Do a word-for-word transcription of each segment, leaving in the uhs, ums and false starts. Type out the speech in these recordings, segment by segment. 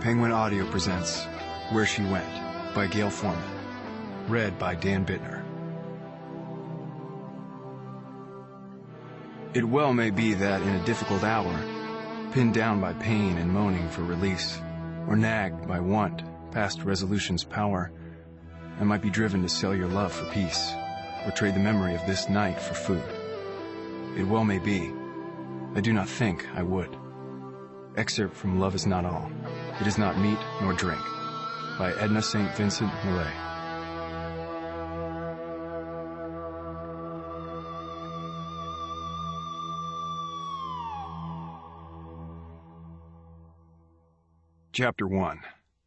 Penguin Audio presents Where She Went by Gail Foreman. Read by Dan Bittner. It well may be that in a difficult hour, pinned down by pain and moaning for release, or nagged by want past resolution's power, I might be driven to sell your love for peace, or trade the memory of this night for food. It well may be. I do not think I would. Excerpt from Love Is Not All. It Is Not Meat Nor Drink by Edna Saint Vincent Millay. Chapter one.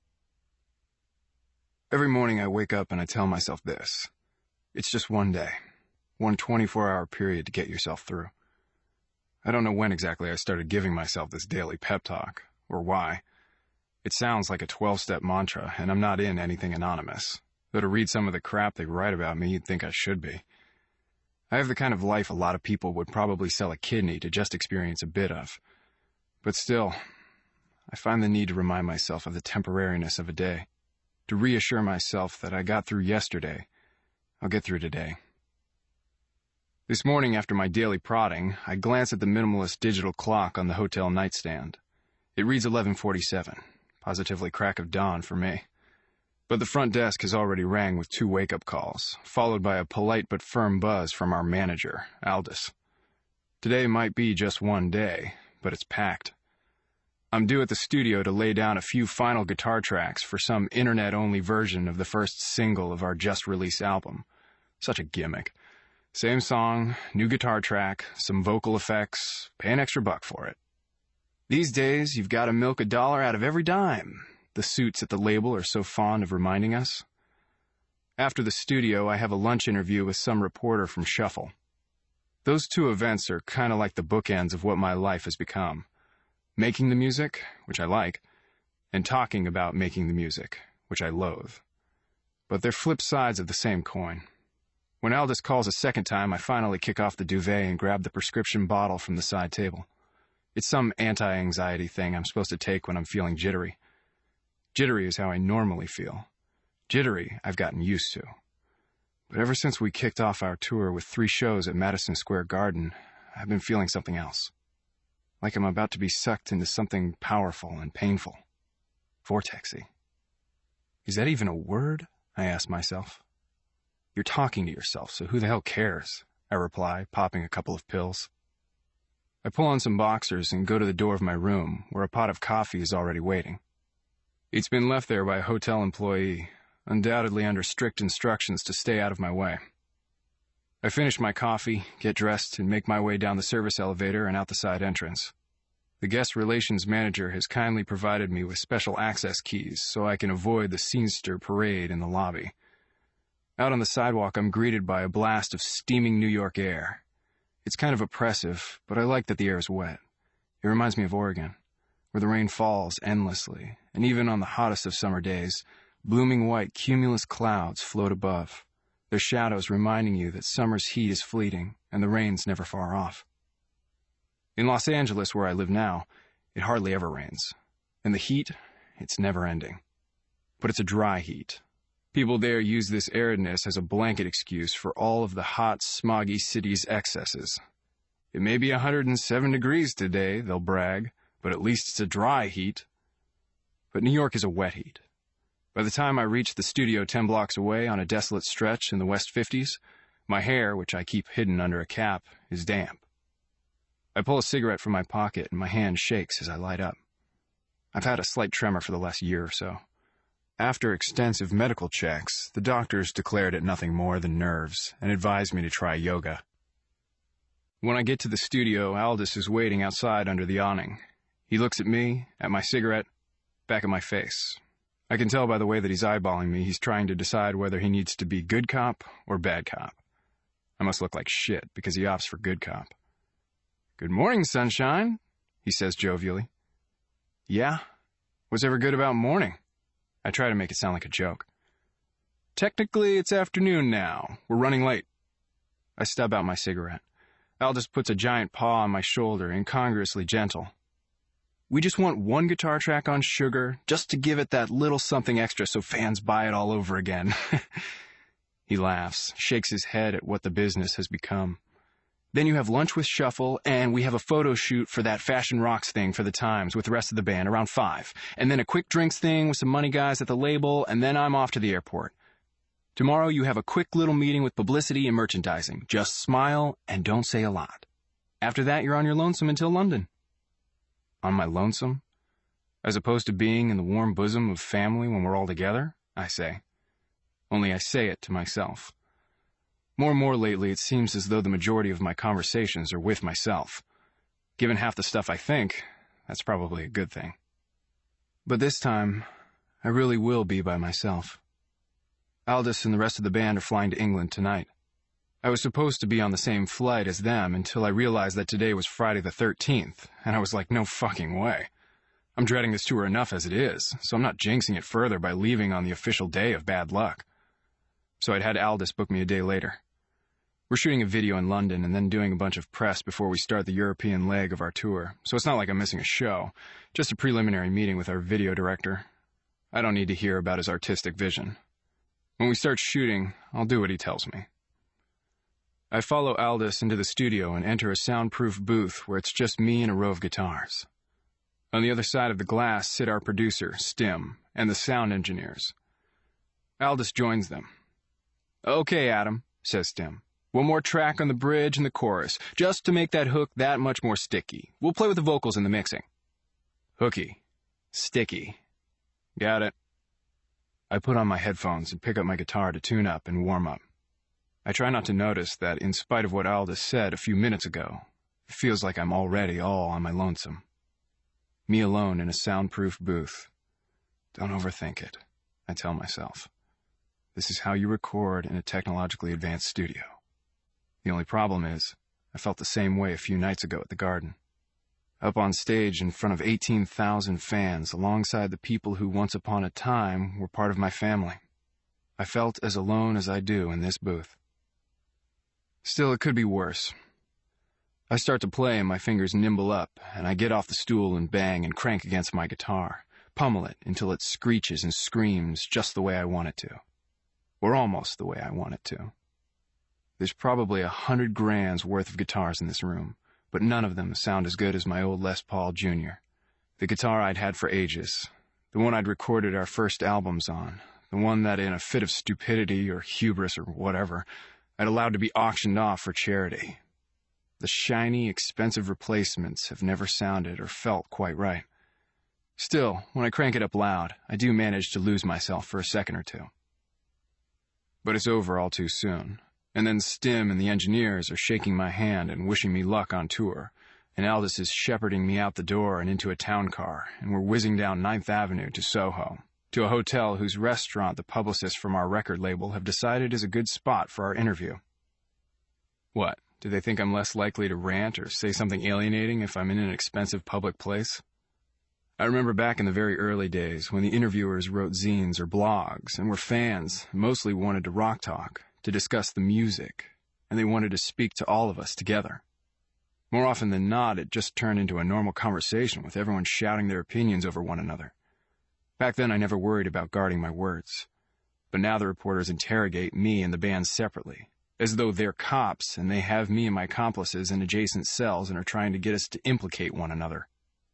Every morning I wake up and I tell myself this. It's just one day. One twenty-four hour period to get yourself through. I don't know when exactly I started giving myself this daily pep talk, or why. It sounds like a twelve-step mantra, and I'm not in anything anonymous. Though to read some of the crap they write about me, you'd think I should be. I have the kind of life a lot of people would probably sell a kidney to just experience a bit of. But still, I find the need to remind myself of the temporariness of a day, to reassure myself that I got through yesterday, I'll get through today. This morning after my daily prodding, I glance at the minimalist digital clock on the hotel nightstand. It reads eleven forty-seven, positively crack of dawn for me. But the front desk has already rang with two wake-up calls, followed by a polite but firm buzz from our manager, Aldous. Today might be just one day, but it's packed. I'm due at the studio to lay down a few final guitar tracks for some internet-only version of the first single of our just-released album. Such a gimmick. Same song, new guitar track, some vocal effects, pay an extra buck for it. These days, you've got to milk a dollar out of every dime. The suits at the label are so fond of reminding us. After the studio, I have a lunch interview with some reporter from Shuffle. Those two events are kind of like the bookends of what my life has become. Making the music, which I like, and talking about making the music, which I loathe. But they're flip sides of the same coin. When Aldous calls a second time, I finally kick off the duvet and grab the prescription bottle from the side table. It's some anti-anxiety thing I'm supposed to take when I'm feeling jittery. Jittery is how I normally feel. Jittery I've gotten used to. But ever since we kicked off our tour with three shows at Madison Square Garden, I've been feeling something else. Like I'm about to be sucked into something powerful and painful. Vortexy. Is that even a word? I ask myself. You're talking to yourself, so who the hell cares? I reply, popping a couple of pills. I pull on some boxers and go to the door of my room, where a pot of coffee is already waiting. It's been left there by a hotel employee, undoubtedly under strict instructions to stay out of my way. I finish my coffee, get dressed, and make my way down the service elevator and out the side entrance. The guest relations manager has kindly provided me with special access keys so I can avoid the scenester parade in the lobby. Out on the sidewalk, I'm greeted by a blast of steaming New York air. It's kind of oppressive, but I like that the air is wet. It reminds me of Oregon, where the rain falls endlessly, and even on the hottest of summer days, blooming white cumulus clouds float above, their shadows reminding you that summer's heat is fleeting and the rain's never far off. In Los Angeles, where I live now, it hardly ever rains, and the heat, it's never ending. But it's a dry heat. People there use this aridness as a blanket excuse for all of the hot, smoggy city's excesses. It may be one hundred seven degrees today, they'll brag, but at least it's a dry heat. But New York is a wet heat. By the time I reach the studio ten blocks away on a desolate stretch in the West fifties, my hair, which I keep hidden under a cap, is damp. I pull a cigarette from my pocket and my hand shakes as I light up. I've had a slight tremor for the last year or so. After extensive medical checks, the doctors declared it nothing more than nerves and advised me to try yoga. When I get to the studio, Aldous is waiting outside under the awning. He looks at me, at my cigarette, back at my face. I can tell by the way that he's eyeballing me he's trying to decide whether he needs to be good cop or bad cop. I must look like shit because he opts for good cop. "Good morning, sunshine," he says jovially. "Yeah? What's ever good about morning?" I try to make it sound like a joke. "Technically, it's afternoon now. We're running late." I stub out my cigarette. Aldous puts a giant paw on my shoulder, incongruously gentle. We just want one guitar track on Sugar, just to give it that little something extra so fans buy it all over again. He laughs, shakes his head at what the business has become. Then you have lunch with Shuffle, and we have a photo shoot for that Fashion Rocks thing for the Times with the rest of the band around five. And then a quick drinks thing with some money guys at the label, and then I'm off to the airport. Tomorrow you have a quick little meeting with publicity and merchandising. Just smile and don't say a lot. After that, you're on your lonesome until London. On my lonesome? As opposed to being in the warm bosom of family when we're all together, I say. Only I say it to myself. More and more lately, it seems as though the majority of my conversations are with myself. Given half the stuff I think, that's probably a good thing. But this time, I really will be by myself. Aldous and the rest of the band are flying to England tonight. I was supposed to be on the same flight as them until I realized that today was Friday the thirteenth, and I was like, no fucking way. I'm dreading this tour enough as it is, so I'm not jinxing it further by leaving on the official day of bad luck. So I'd had Aldous book me a day later. We're shooting a video in London and then doing a bunch of press before we start the European leg of our tour, so it's not like I'm missing a show, just a preliminary meeting with our video director. I don't need to hear about his artistic vision. When we start shooting, I'll do what he tells me. I follow Aldous into the studio and enter a soundproof booth where it's just me and a row of guitars. On the other side of the glass sit our producer, Stim, and the sound engineers. Aldous joins them. "Okay, Adam," says Stim. "One more track on the bridge and the chorus, just to make that hook that much more sticky. We'll play with the vocals in the mixing." Hooky. Sticky. Got it. I put on my headphones and pick up my guitar to tune up and warm up. I try not to notice that in spite of what Aldous said a few minutes ago, it feels like I'm already all on my lonesome. Me alone in a soundproof booth. Don't overthink it, I tell myself. This is how you record in a technologically advanced studio. The only problem is, I felt the same way a few nights ago at the Garden. Up on stage in front of eighteen thousand fans alongside the people who once upon a time were part of my family. I felt as alone as I do in this booth. Still, it could be worse. I start to play and my fingers nimble up, and I get off the stool and bang and crank against my guitar, pummel it until it screeches and screams just the way I want it to. Or almost the way I want it to. There's probably a hundred grand's worth of guitars in this room, but none of them sound as good as my old Les Paul Junior The guitar I'd had for ages, the one I'd recorded our first albums on, the one that in a fit of stupidity or hubris or whatever, I'd allowed to be auctioned off for charity. The shiny, expensive replacements have never sounded or felt quite right. Still, when I crank it up loud, I do manage to lose myself for a second or two. But it's over all too soon, and then Stim and the engineers are shaking my hand and wishing me luck on tour, and Aldous is shepherding me out the door and into a town car, and we're whizzing down Ninth Avenue to Soho, to a hotel whose restaurant the publicists from our record label have decided is a good spot for our interview. What, do they think I'm less likely to rant or say something alienating if I'm in an expensive public place? I remember back in the very early days when the interviewers wrote zines or blogs and were fans, mostly wanted to rock talk, to discuss the music, and they wanted to speak to all of us together. More often than not, it just turned into a normal conversation with everyone shouting their opinions over one another. Back then, I never worried about guarding my words. But now the reporters interrogate me and the band separately, as though they're cops and they have me and my accomplices in adjacent cells and are trying to get us to implicate one another.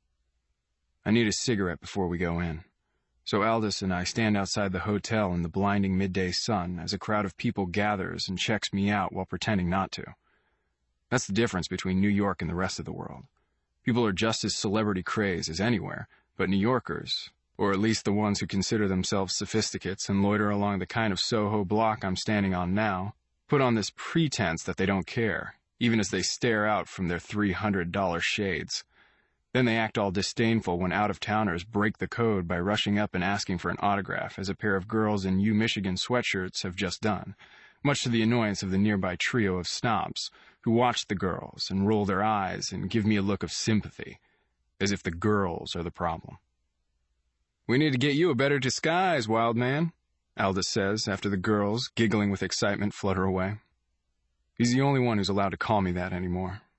I need a cigarette before we go in. So Aldous and I stand outside the hotel in the blinding midday sun as a crowd of people gathers and checks me out while pretending not to. That's the difference between New York and the rest of the world. People are just as celebrity crazed as anywhere, but New Yorkers, or at least the ones who consider themselves sophisticates and loiter along the kind of Soho block I'm standing on now, put on this pretense that they don't care, even as they stare out from their three hundred dollar shades. Then they act all disdainful when out-of-towners break the code by rushing up and asking for an autograph, as a pair of girls in U Michigan sweatshirts have just done, much to the annoyance of the nearby trio of snobs, who watch the girls and roll their eyes and give me a look of sympathy, as if the girls are the problem. "We need to get you a better disguise, wild man," Aldous says after the girls, giggling with excitement, flutter away. He's the only one who's allowed to call me that anymore.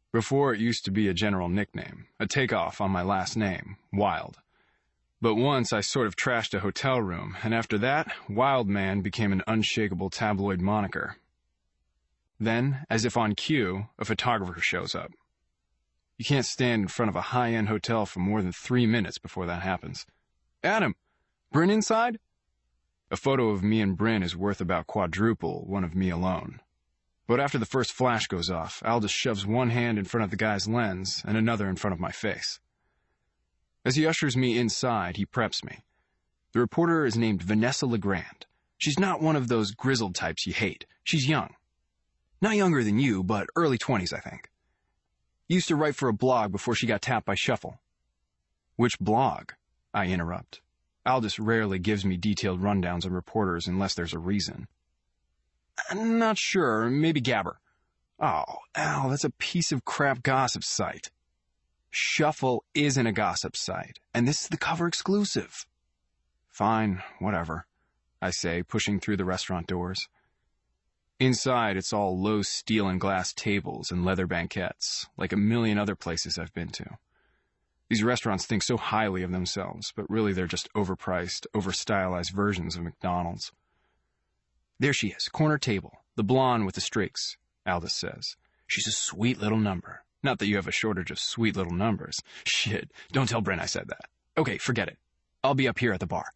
Before, it used to be a general nickname, a takeoff on my last name, Wild. But once I sort of trashed a hotel room, and after that, Wild Man became an unshakable tabloid moniker. Then, as if on cue, a photographer shows up. You can't stand in front of a high-end hotel for more than three minutes before that happens. Adam, Bryn inside? A photo of me and Bryn is worth about quadruple one of me alone. But after the first flash goes off, Aldous shoves one hand in front of the guy's lens and another in front of my face. As he ushers me inside, he preps me. The reporter is named Vanessa Legrand. She's not one of those grizzled types you hate. She's young. Not younger than you, but early twenties, I think. Used to write for a blog before she got tapped by Shuffle. Which blog? I interrupt. Aldous rarely gives me detailed rundowns on reporters unless there's a reason. I'm not sure. Maybe Gabber. Oh, Al, that's a piece of crap gossip site. Shuffle isn't a gossip site, and this is the cover exclusive. Fine, whatever, I say, pushing through the restaurant doors. Inside, it's all low steel and glass tables and leather banquettes, like a million other places I've been to. These restaurants think so highly of themselves, but really they're just overpriced, over-stylized versions of McDonald's. There she is, corner table, the blonde with the streaks, Aldous says. She's a sweet little number. Not that you have a shortage of sweet little numbers. Shit, don't tell Bryn I said that. Okay, forget it. I'll be up here at the bar.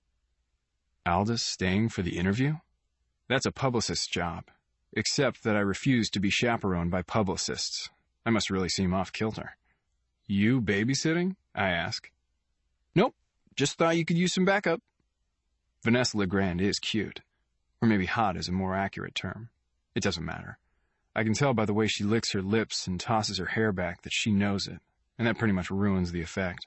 Aldous staying for the interview? That's a publicist's job, except that I refuse to be chaperoned by publicists. I must really seem off-kilter. You babysitting? I ask. Nope, just thought you could use some backup. Vanessa Legrand is cute. Or maybe hot is a more accurate term. It doesn't matter. I can tell by the way she licks her lips and tosses her hair back that she knows it, and that pretty much ruins the effect.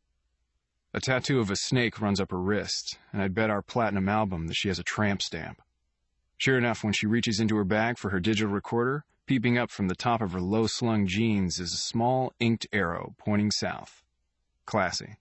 A tattoo of a snake runs up her wrist, and I'd bet our platinum album that she has a tramp stamp. Sure enough, when she reaches into her bag for her digital recorder, peeping up from the top of her low-slung jeans is a small inked arrow pointing south. Classy.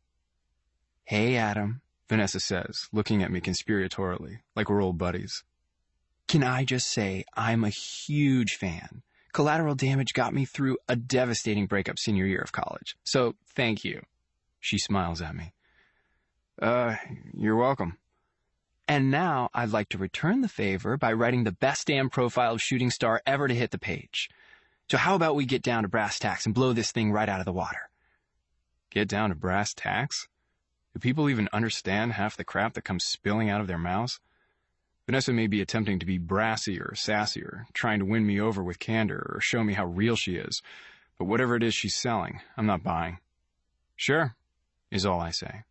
Hey, Adam, Vanessa says, looking at me conspiratorially, like we're old buddies. Can I just say I'm a huge fan. Collateral Damage got me through a devastating breakup senior year of college, so thank you. She smiles at me. Uh, you're welcome. And now I'd like to return the favor by writing the best damn profile of shooting star ever to hit the page. So how about we get down to brass tacks and blow this thing right out of the water? Get down to brass tacks? Do people even understand half the crap that comes spilling out of their mouths? Vanessa may be attempting to be brassy or sassier, trying to win me over with candor or show me how real she is, but whatever it is she's selling, I'm not buying. Sure, is all I say.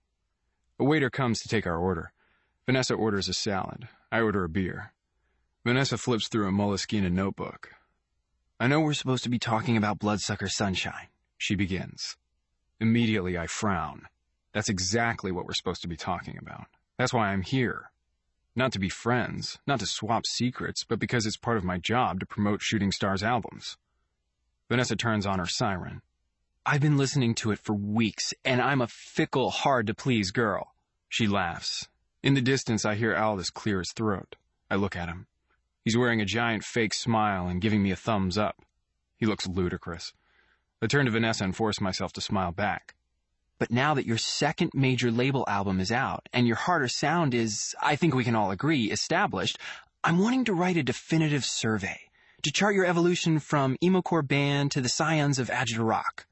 A waiter comes to take our order. Vanessa orders a salad. I order a beer. Vanessa flips through a Moleskine notebook. I know we're supposed to be talking about Bloodsucker Sunshine, she begins. Immediately I frown. That's exactly what we're supposed to be talking about. That's why I'm here. Not to be friends, not to swap secrets, but because it's part of my job to promote Shooting Star's albums. Vanessa turns on her siren. I've been listening to it for weeks, and I'm a fickle, hard-to-please girl. She laughs. In the distance, I hear Aldous clear his throat. I look at him. He's wearing a giant fake smile and giving me a thumbs up. He looks ludicrous. I turn to Vanessa and force myself to smile back. But now that your second major label album is out, and your harder sound is, I think we can all agree, established, I'm wanting to write a definitive survey, to chart your evolution from emo-core band to the scions of Agita Rock.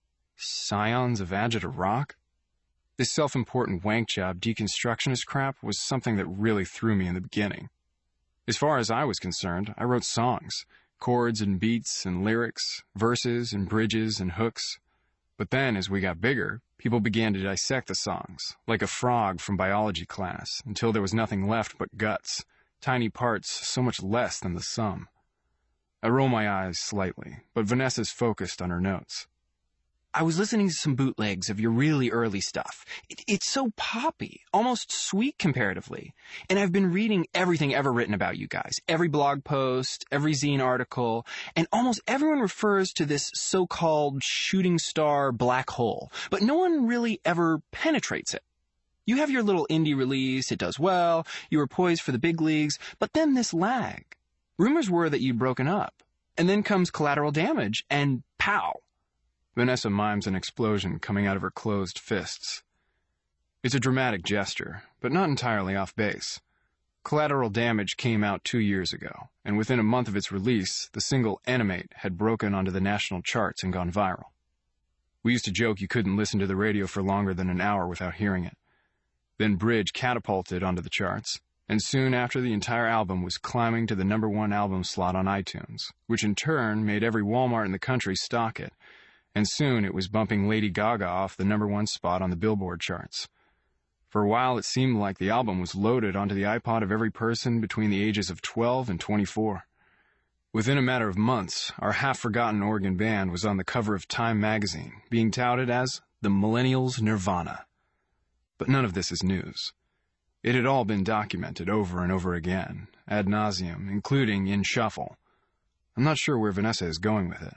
Scions of Agita Rock? This self-important wank job deconstructionist crap was something that really threw me in the beginning. As far as I was concerned, I wrote songs, chords and beats and lyrics, verses and bridges and hooks. But then, as we got bigger, people began to dissect the songs, like a frog from biology class, until there was nothing left but guts, tiny parts so much less than the sum. I roll my eyes slightly, but Vanessa's focused on her notes. I was listening to some bootlegs of your really early stuff. It, it's so poppy, almost sweet comparatively. And I've been reading everything ever written about you guys. Every blog post, every zine article, and almost everyone refers to this so-called shooting star black hole. But no one really ever penetrates it. You have your little indie release, it does well, you were poised for the big leagues, but then this lag. Rumors were that you'd broken up. And then comes Collateral Damage, and pow! Vanessa mimes an explosion coming out of her closed fists. It's a dramatic gesture, but not entirely off base. Collateral Damage came out two years ago, and within a month of its release, the single Animate had broken onto the national charts and gone viral. We used to joke you couldn't listen to the radio for longer than an hour without hearing it. Then Bridge catapulted onto the charts, and soon after the entire album was climbing to the number one album slot on iTunes, which in turn made every Walmart in the country stock it, and soon it was bumping Lady Gaga off the number one spot on the Billboard charts. For a while, it seemed like the album was loaded onto the iPod of every person between the ages of twelve and twenty-four. Within a matter of months, our half-forgotten Oregon band was on the cover of Time magazine, being touted as the Millennials' Nirvana. But none of this is news. It had all been documented over and over again, ad nauseum, including in Shuffle. I'm not sure where Vanessa is going with it.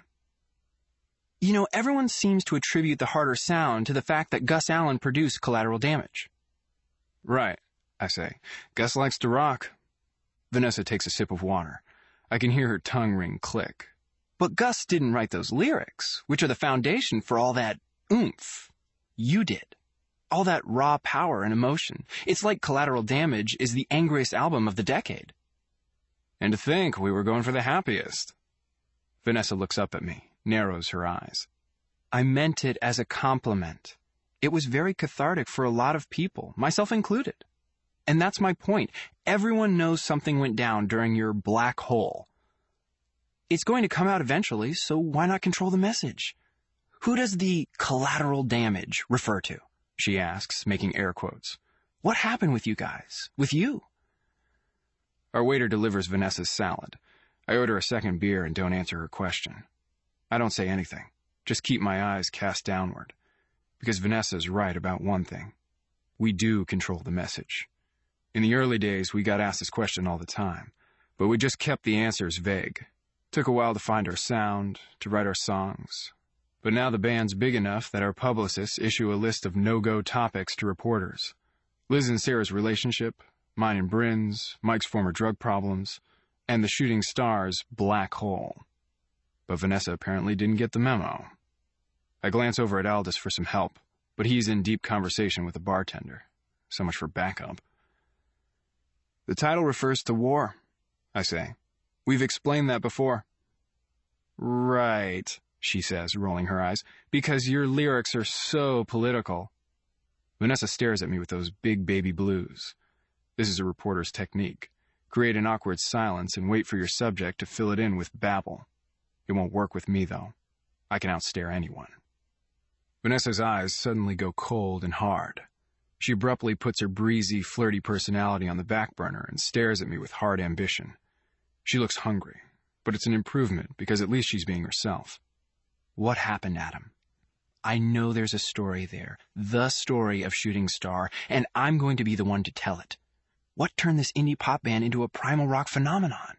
You know, everyone seems to attribute the harder sound to the fact that Gus Allen produced Collateral Damage. Right, I say. Gus likes to rock. Vanessa takes a sip of water. I can hear her tongue ring click. But Gus didn't write those lyrics, which are the foundation for all that oomph. You did. All that raw power and emotion. It's like Collateral Damage is the angriest album of the decade. And to think we were going for the happiest. Vanessa looks up at me, narrows her eyes. I meant it as a compliment. It was very cathartic for a lot of people, myself included. And that's my point. Everyone knows something went down during your black hole. It's going to come out eventually, so why not control the message? Who does the collateral damage refer to? She asks, making air quotes. What happened with you guys? With you? Our waiter delivers Vanessa's salad. I order a second beer and don't answer her question. I don't say anything, just keep my eyes cast downward. Because Vanessa's right about one thing. We do control the message. In the early days, we got asked this question all the time, but we just kept the answers vague. Took a while to find our sound, to write our songs. But now the band's big enough that our publicists issue a list of no-go topics to reporters. Liz and Sarah's relationship, mine and Bryn's, Mike's former drug problems, and the shooting star's black hole. But Vanessa apparently didn't get the memo. I glance over at Aldous for some help, but he's in deep conversation with the bartender. So much for backup. The title refers to war, I say. We've explained that before. Right, she says, rolling her eyes, because your lyrics are so political. Vanessa stares at me with those big baby blues. This is a reporter's technique. Create an awkward silence and wait for your subject to fill it in with babble. It won't work with me, though. I can outstare anyone. Vanessa's eyes suddenly go cold and hard. She abruptly puts her breezy, flirty personality on the back burner and stares at me with hard ambition. She looks hungry, but it's an improvement because at least she's being herself. What happened, Adam? I know there's a story there, the story of Shooting Star, and I'm going to be the one to tell it. What turned this indie pop band into a primal rock phenomenon?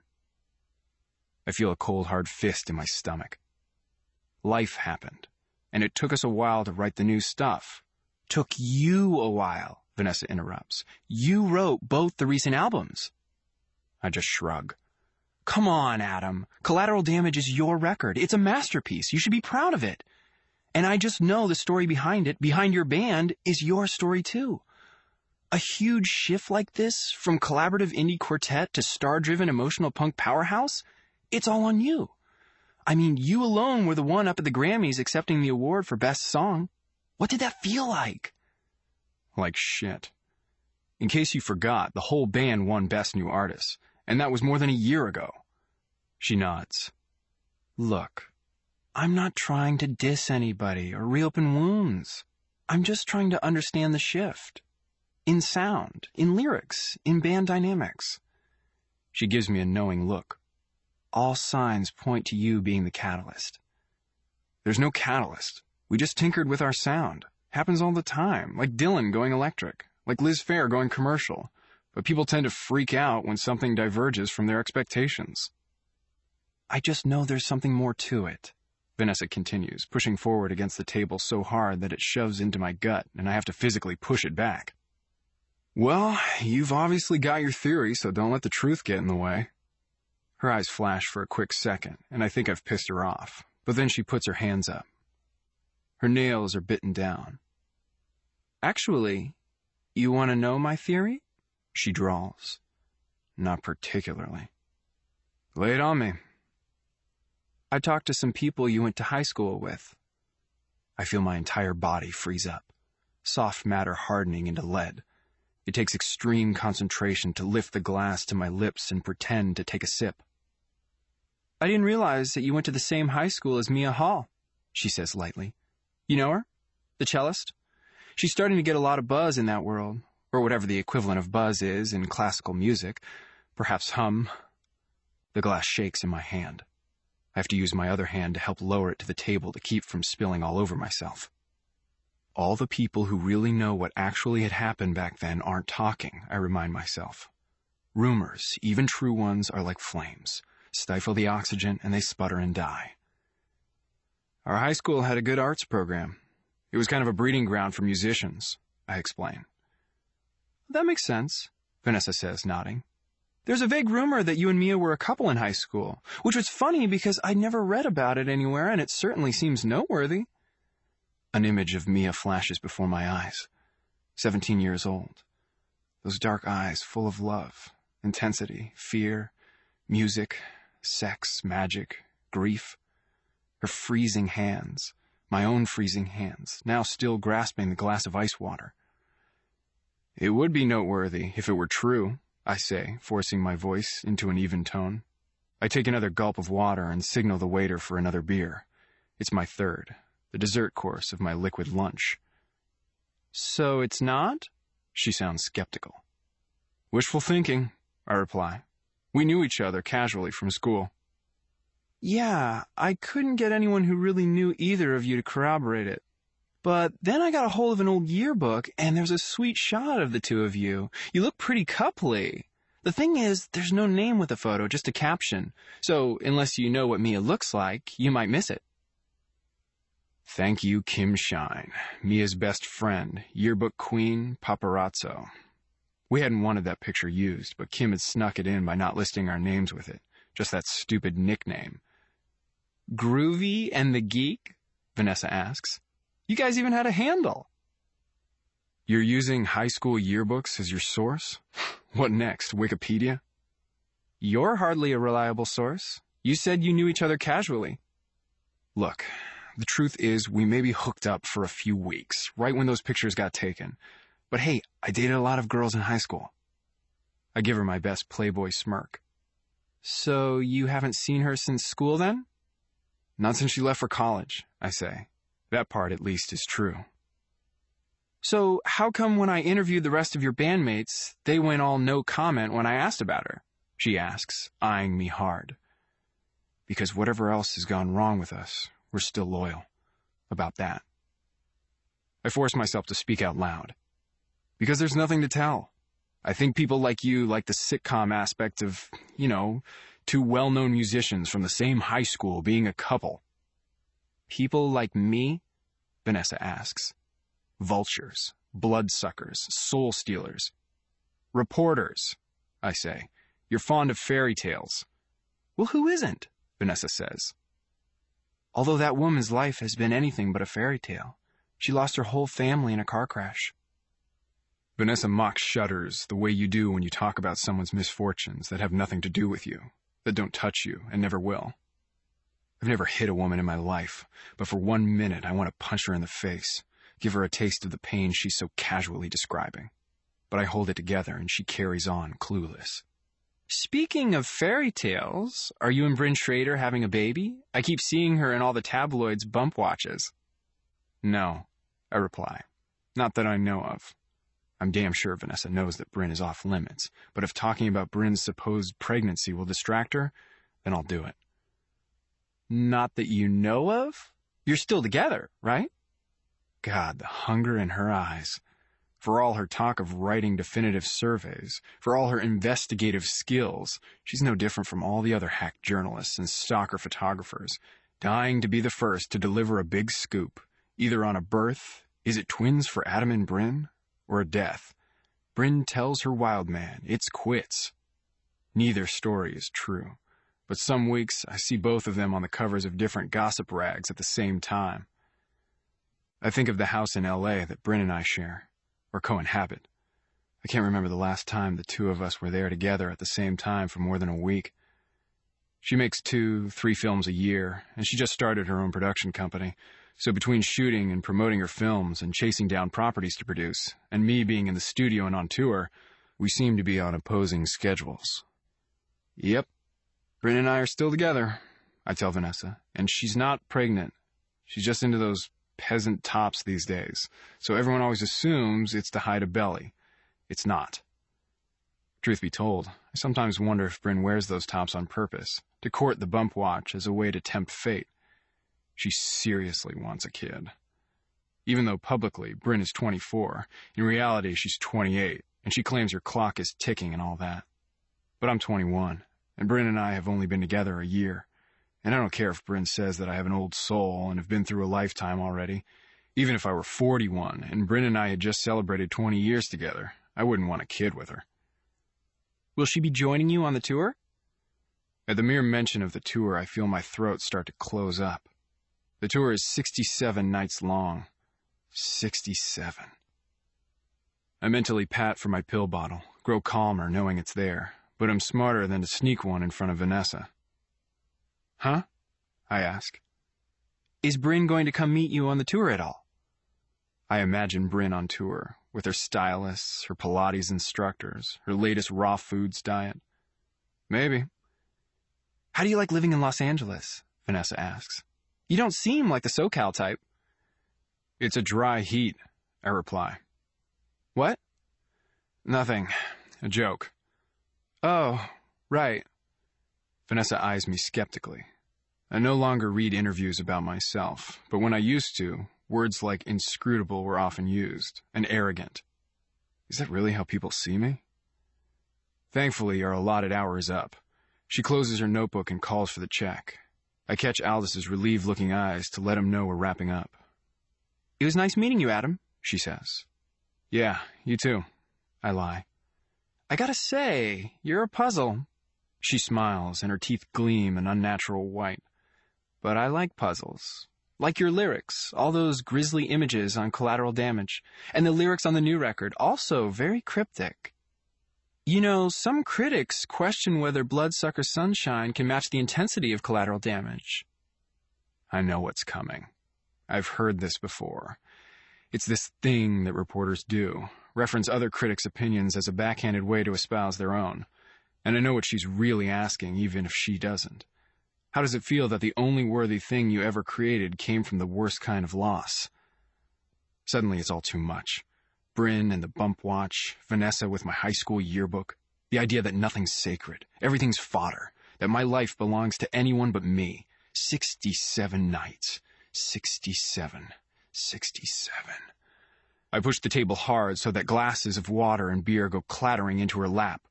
I feel a cold, hard fist in my stomach. Life happened, and it took us a while to write the new stuff. Took you a while, Vanessa interrupts. You wrote both the recent albums. I just shrug. Come on, Adam. Collateral Damage is your record. It's a masterpiece. You should be proud of it. And I just know the story behind it, behind your band, is your story too. A huge shift like this, from collaborative indie quartet to star-driven emotional punk powerhouse, it's all on you. I mean, you alone were the one up at the Grammys accepting the award for Best Song. What did that feel like? Like shit. In case you forgot, the whole band won Best New Artist, and that was more than a year ago. She nods. Look, I'm not trying to diss anybody or reopen wounds. I'm just trying to understand the shift. In sound, in lyrics, in band dynamics. She gives me a knowing look. All signs point to you being the catalyst. There's no catalyst. We just tinkered with our sound. Happens all the time, like Dylan going electric, like Liz Phair going commercial. But people tend to freak out when something diverges from their expectations. I just know there's something more to it, Vanessa continues, pushing forward against the table so hard that it shoves into my gut and I have to physically push it back. Well, you've obviously got your theory, so don't let the truth get in the way. Her eyes flash for a quick second, and I think I've pissed her off, but then she puts her hands up. Her nails are bitten down. Actually, you want to know my theory? She drawls. Not particularly. Lay it on me. I talked to some people you went to high school with. I feel my entire body freeze up, soft matter hardening into lead. It takes extreme concentration to lift the glass to my lips and pretend to take a sip. I didn't realize that you went to the same high school as Mia Hall, she says lightly. You know her? The cellist? She's starting to get a lot of buzz in that world, or whatever the equivalent of buzz is in classical music. Perhaps hum. The glass shakes in my hand. I have to use my other hand to help lower it to the table to keep from spilling all over myself. All the people who really know what actually had happened back then aren't talking, I remind myself. Rumors, even true ones, are like flames. Stifle the oxygen and they sputter and die. Our high school had a good arts program. It was kind of a breeding ground for musicians, I explain. That makes sense, Vanessa says, nodding. There's a vague rumor that you and Mia were a couple in high school, which was funny because I'd never read about it anywhere and it certainly seems noteworthy. An image of Mia flashes before my eyes. Seventeen years old. Those dark eyes full of love, intensity, fear, music, sex, magic, grief. Her freezing hands, my own freezing hands, now still grasping the glass of ice water. It would be noteworthy if it were true, I say, forcing my voice into an even tone. I take another gulp of water and signal the waiter for another beer. It's my third, the dessert course of my liquid lunch. So it's not? She sounds skeptical. Wishful thinking, I reply. We knew each other casually from school. Yeah, I couldn't get anyone who really knew either of you to corroborate it. But then I got a hold of an old yearbook, and there's a sweet shot of the two of you. You look pretty coupley. The thing is, there's no name with the photo, just a caption. So, unless you know what Mia looks like, you might miss it. Thank you, Kim Shine, Mia's best friend, yearbook queen, paparazzo. We hadn't wanted that picture used, but Kim had snuck it in by not listing our names with it. Just that stupid nickname. Groovy and the Geek? Vanessa asks. You guys even had a handle. You're using high school yearbooks as your source? What next, Wikipedia? You're hardly a reliable source. You said you knew each other casually. Look, the truth is we maybe hooked up for a few weeks, right when those pictures got taken. But hey, I dated a lot of girls in high school. I give her my best Playboy smirk. So you haven't seen her since school then? Not since she left for college, I say. That part, at least, is true. So how come when I interviewed the rest of your bandmates, they went all no comment when I asked about her? She asks, eyeing me hard. Because whatever else has gone wrong with us, we're still loyal. About that. I force myself to speak out loud. Because there's nothing to tell. I think people like you like the sitcom aspect of, you know, two well-known musicians from the same high school being a couple. People like me? Vanessa asks. Vultures, bloodsuckers, soul stealers. Reporters, I say. You're fond of fairy tales. Well, who isn't? Vanessa says. Although that woman's life has been anything but a fairy tale. She lost her whole family in a car crash. Vanessa mock shudders the way you do when you talk about someone's misfortunes that have nothing to do with you, that don't touch you and never will. I've never hit a woman in my life, but for one minute I want to punch her in the face, give her a taste of the pain she's so casually describing. But I hold it together and she carries on, clueless. Speaking of fairy tales, are you and Bryn Schrader having a baby? I keep seeing her in all the tabloids' bump watches. No, I reply. Not that I know of. I'm damn sure Vanessa knows that Bryn is off limits, but if talking about Bryn's supposed pregnancy will distract her, then I'll do it. Not that you know of? You're still together, right? God, the hunger in her eyes. For all her talk of writing definitive surveys, for all her investigative skills, she's no different from all the other hack journalists and stalker photographers, dying to be the first to deliver a big scoop, either on a birth, is it twins for Adam and Bryn, or a death. Bryn tells her wild man, it's quits. Neither story is true. but some weeks I see both of them on the covers of different gossip rags at the same time. I think of the house in L A that Bryn and I share, or co-inhabit. I can't remember the last time the two of us were there together at the same time for more than a week. She makes two, three films a year, and she just started her own production company. So between shooting and promoting her films and chasing down properties to produce, and me being in the studio and on tour, we seem to be on opposing schedules. Yep, Bryn and I are still together, I tell Vanessa, and she's not pregnant. She's just into those peasant tops these days, so everyone always assumes it's to hide a belly. It's not. Truth be told, I sometimes wonder if Bryn wears those tops on purpose, to court the bump watch as a way to tempt fate. She seriously wants a kid. Even though publicly Bryn is twenty-four, in reality she's twenty-eight, and she claims her clock is ticking and all that. But I'm twenty-one, and Bryn and I have only been together a year, and I don't care if Bryn says that I have an old soul and have been through a lifetime already. Even if I were forty-one, and Bryn and I had just celebrated twenty years together, I wouldn't want a kid with her. Will she be joining you on the tour? At the mere mention of the tour, I feel my throat start to close up. The tour is sixty-seven nights long. sixty-seven. I mentally pat for my pill bottle, grow calmer knowing it's there, but I'm smarter than to sneak one in front of Vanessa. Huh? I ask. Is Bryn going to come meet you on the tour at all? I imagine Bryn on tour, with her stylists, her Pilates instructors, her latest raw foods diet. Maybe. How do you like living in Los Angeles? Vanessa asks. You don't seem like the SoCal type. It's a dry heat, I reply. What? Nothing. A joke. Oh, right. Vanessa eyes me skeptically. I no longer read interviews about myself, but when I used to, words like inscrutable were often used, and arrogant. Is that really how people see me? Thankfully, our allotted hour is up. She closes her notebook and calls for the check. I catch Aldis's relieved-looking eyes to let him know we're wrapping up. It was nice meeting you, Adam, she says. Yeah, you too. I lie. I gotta say, you're a puzzle. She smiles, and her teeth gleam an unnatural white. But I like puzzles. Like your lyrics, all those grisly images on Collateral Damage, and the lyrics on the new record, also very cryptic. You know, some critics question whether Bloodsucker Sunshine can match the intensity of Collateral Damage. I know what's coming. I've heard this before. It's this thing that reporters do, reference other critics' opinions as a backhanded way to espouse their own. And I know what she's really asking, even if she doesn't. How does it feel that the only worthy thing you ever created came from the worst kind of loss? Suddenly it's all too much. Bryn and the bump watch, Vanessa with my high school yearbook, the idea that nothing's sacred, everything's fodder, that my life belongs to anyone but me. Sixty-seven nights. Sixty-seven. Sixty-seven. I push the table hard so that glasses of water and beer go clattering into her lap.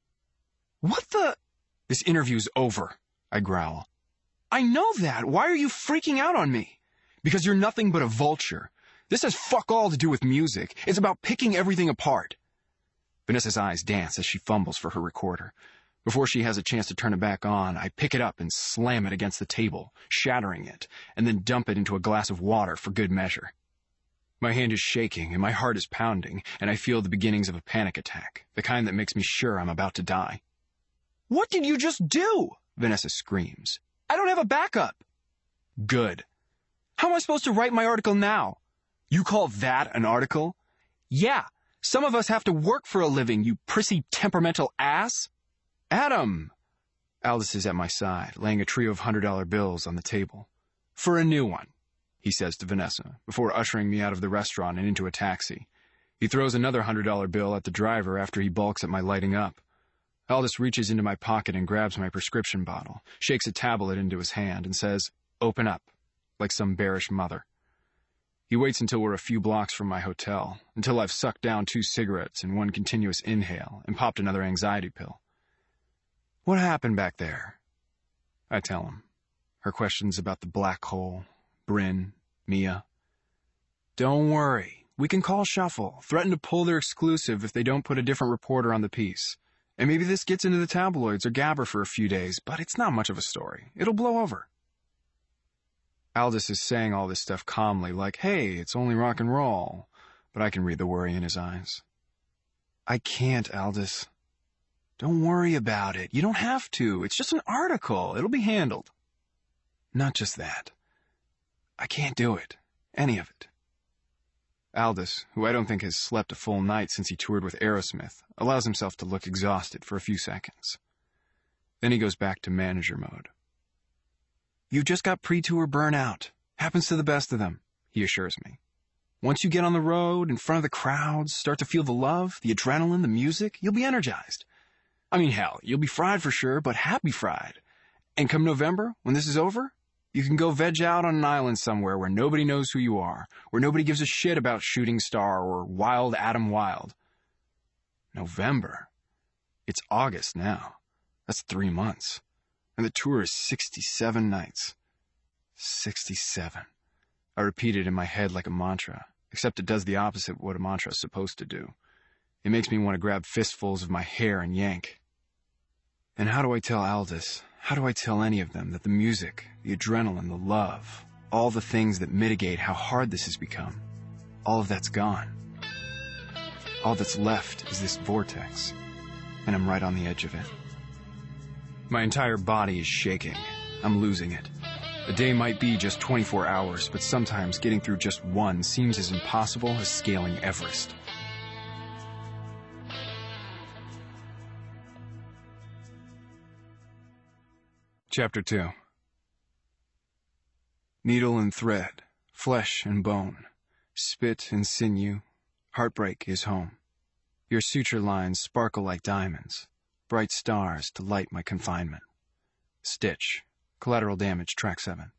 What the? This interview's over, I growl. I know that. Why are you freaking out on me? Because you're nothing but a vulture. This has fuck all to do with music. It's about picking everything apart. Vanessa's eyes dance as she fumbles for her recorder. Before she has a chance to turn it back on, I pick it up and slam it against the table, shattering it, and then dump it into a glass of water for good measure. My hand is shaking and my heart is pounding, and I feel the beginnings of a panic attack, the kind that makes me sure I'm about to die. What did you just do? Vanessa screams. I don't have a backup. Good. How am I supposed to write my article now? You call that an article? Yeah. Some of us have to work for a living, you prissy, temperamental ass. Adam! Aldis is at my side, laying a trio of hundred dollar bills on the table. For a new one, he says to Vanessa, before ushering me out of the restaurant and into a taxi. He throws another hundred dollar bill at the driver after he balks at my lighting up. Aldis reaches into my pocket and grabs my prescription bottle, shakes a tablet into his hand, and says, "Open up," like some bearish mother. He waits until we're a few blocks from my hotel, until I've sucked down two cigarettes in one continuous inhale and popped another anxiety pill. What happened back there? I tell him. Her questions about the black hole, Bryn, Mia. Don't worry. We can call Shuffle, threaten to pull their exclusive if they don't put a different reporter on the piece. And maybe this gets into the tabloids or Gabber for a few days, but it's not much of a story. It'll blow over. Aldous is saying all this stuff calmly, like, hey, it's only rock and roll. But I can read the worry in his eyes. I can't, Aldous. Don't worry about it. You don't have to. It's just an article. It'll be handled. Not just that. I can't do it. Any of it. Aldous, who I don't think has slept a full night since he toured with Aerosmith, allows himself to look exhausted for a few seconds. Then he goes back to manager mode. You've just got pre-tour burnout. Happens to the best of them, he assures me. Once you get on the road, in front of the crowds, start to feel the love, the adrenaline, the music, you'll be energized. I mean, hell, you'll be fried for sure, but happy fried. And come November, when this is over, you can go veg out on an island somewhere where nobody knows who you are, where nobody gives a shit about Shooting Star or Wild Adam Wild. November? It's August now. That's three months. And the tour is sixty-seven nights. sixty-seven. I repeat it in my head like a mantra, except it does the opposite of what a mantra is supposed to do. It makes me want to grab fistfuls of my hair and yank. And how do I tell Aldous, how do I tell any of them that the music, the adrenaline, the love, all the things that mitigate how hard this has become, all of that's gone? All that's left is this vortex, and I'm right on the edge of it. My entire body is shaking. I'm losing it. A day might be just twenty-four hours, but sometimes getting through just one seems as impossible as scaling Everest. Chapter two. Needle and thread, flesh and bone, spit and sinew, heartbreak is home. Your suture lines sparkle like diamonds, bright stars to light my confinement. Stitch, Collateral Damage, Track seven.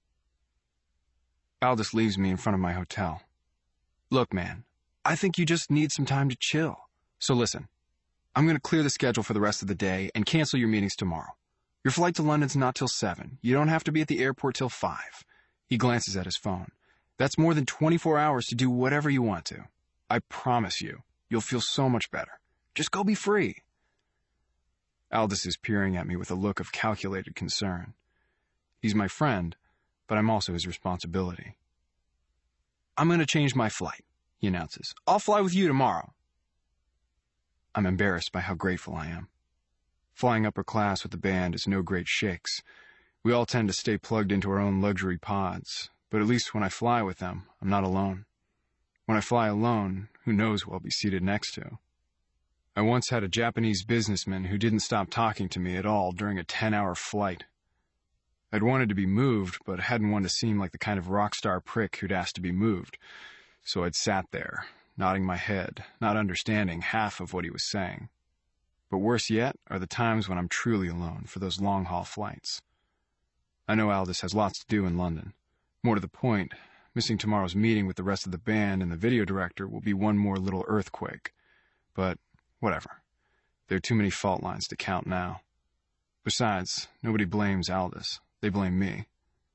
Aldous leaves me in front of my hotel. Look, man, I think you just need some time to chill. So listen, I'm going to clear the schedule for the rest of the day and cancel your meetings tomorrow. Your flight to London's not till seven. You don't have to be at the airport till five. He glances at his phone. That's more than twenty-four hours to do whatever you want to. I promise you, you'll feel so much better. Just go be free. Aldous is peering at me with a look of calculated concern. He's my friend, but I'm also his responsibility. I'm going to change my flight, he announces. I'll fly with you tomorrow. I'm embarrassed by how grateful I am. Flying upper class with the band is no great shakes. We all tend to stay plugged into our own luxury pods, but at least when I fly with them, I'm not alone. When I fly alone, who knows who I'll be seated next to? I once had a Japanese businessman who didn't stop talking to me at all during a ten-hour flight. I'd wanted to be moved, but hadn't wanted to seem like the kind of rock star prick who'd asked to be moved. So I'd sat there, nodding my head, not understanding half of what he was saying. But worse yet are the times when I'm truly alone for those long-haul flights. I know Aldous has lots to do in London. More to the point, missing tomorrow's meeting with the rest of the band and the video director will be one more little earthquake. But whatever. There are too many fault lines to count now. Besides, nobody blames Aldous. They blame me.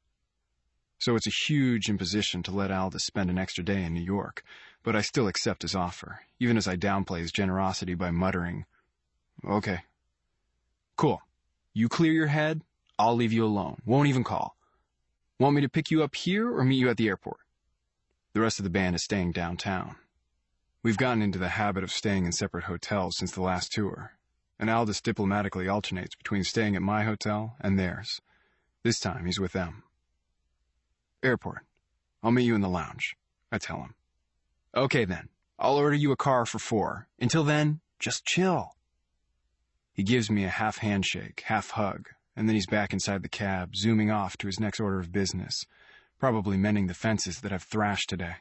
So it's a huge imposition to let Aldous spend an extra day in New York, but I still accept his offer, even as I downplay his generosity by muttering, okay. Cool. You clear your head, I'll leave you alone. Won't even call. Want me to pick you up here or meet you at the airport? The rest of the band is staying downtown. We've gotten into the habit of staying in separate hotels since the last tour, and Aldous diplomatically alternates between staying at my hotel and theirs. This time he's with them. Airport. I'll meet you in the lounge, I tell him. Okay then, I'll order you a car for four. Until then, just chill. He gives me a half handshake, half hug, and then he's back inside the cab, zooming off to his next order of business, probably mending the fences that I've thrashed today.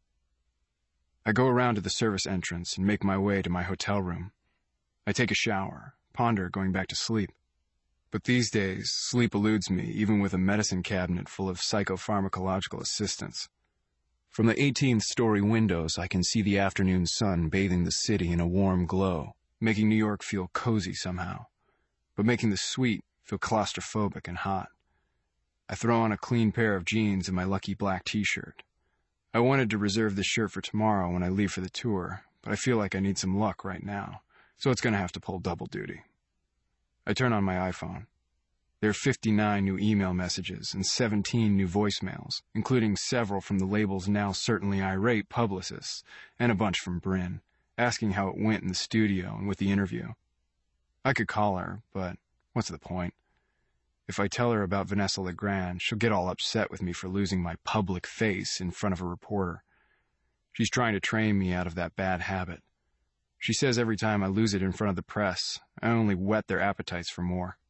I go around to the service entrance and make my way to my hotel room. I take a shower, ponder going back to sleep. But these days, sleep eludes me, even with a medicine cabinet full of psychopharmacological assistants. From the eighteenth story windows, I can see the afternoon sun bathing the city in a warm glow, making New York feel cozy somehow, but making the suite feel claustrophobic and hot. I throw on a clean pair of jeans and my lucky black t-shirt. I wanted to reserve this shirt for tomorrow when I leave for the tour, but I feel like I need some luck right now, so it's going to have to pull double duty. I turn on my iPhone. There are fifty-nine new email messages and seventeen new voicemails, including several from the label's now certainly irate publicists, and a bunch from Bryn, asking how it went in the studio and with the interview. I could call her, but what's the point? If I tell her about Vanessa Legrand, she'll get all upset with me for losing my public face in front of a reporter. She's trying to train me out of that bad habit. She says every time I lose it in front of the press, I only whet their appetites for more.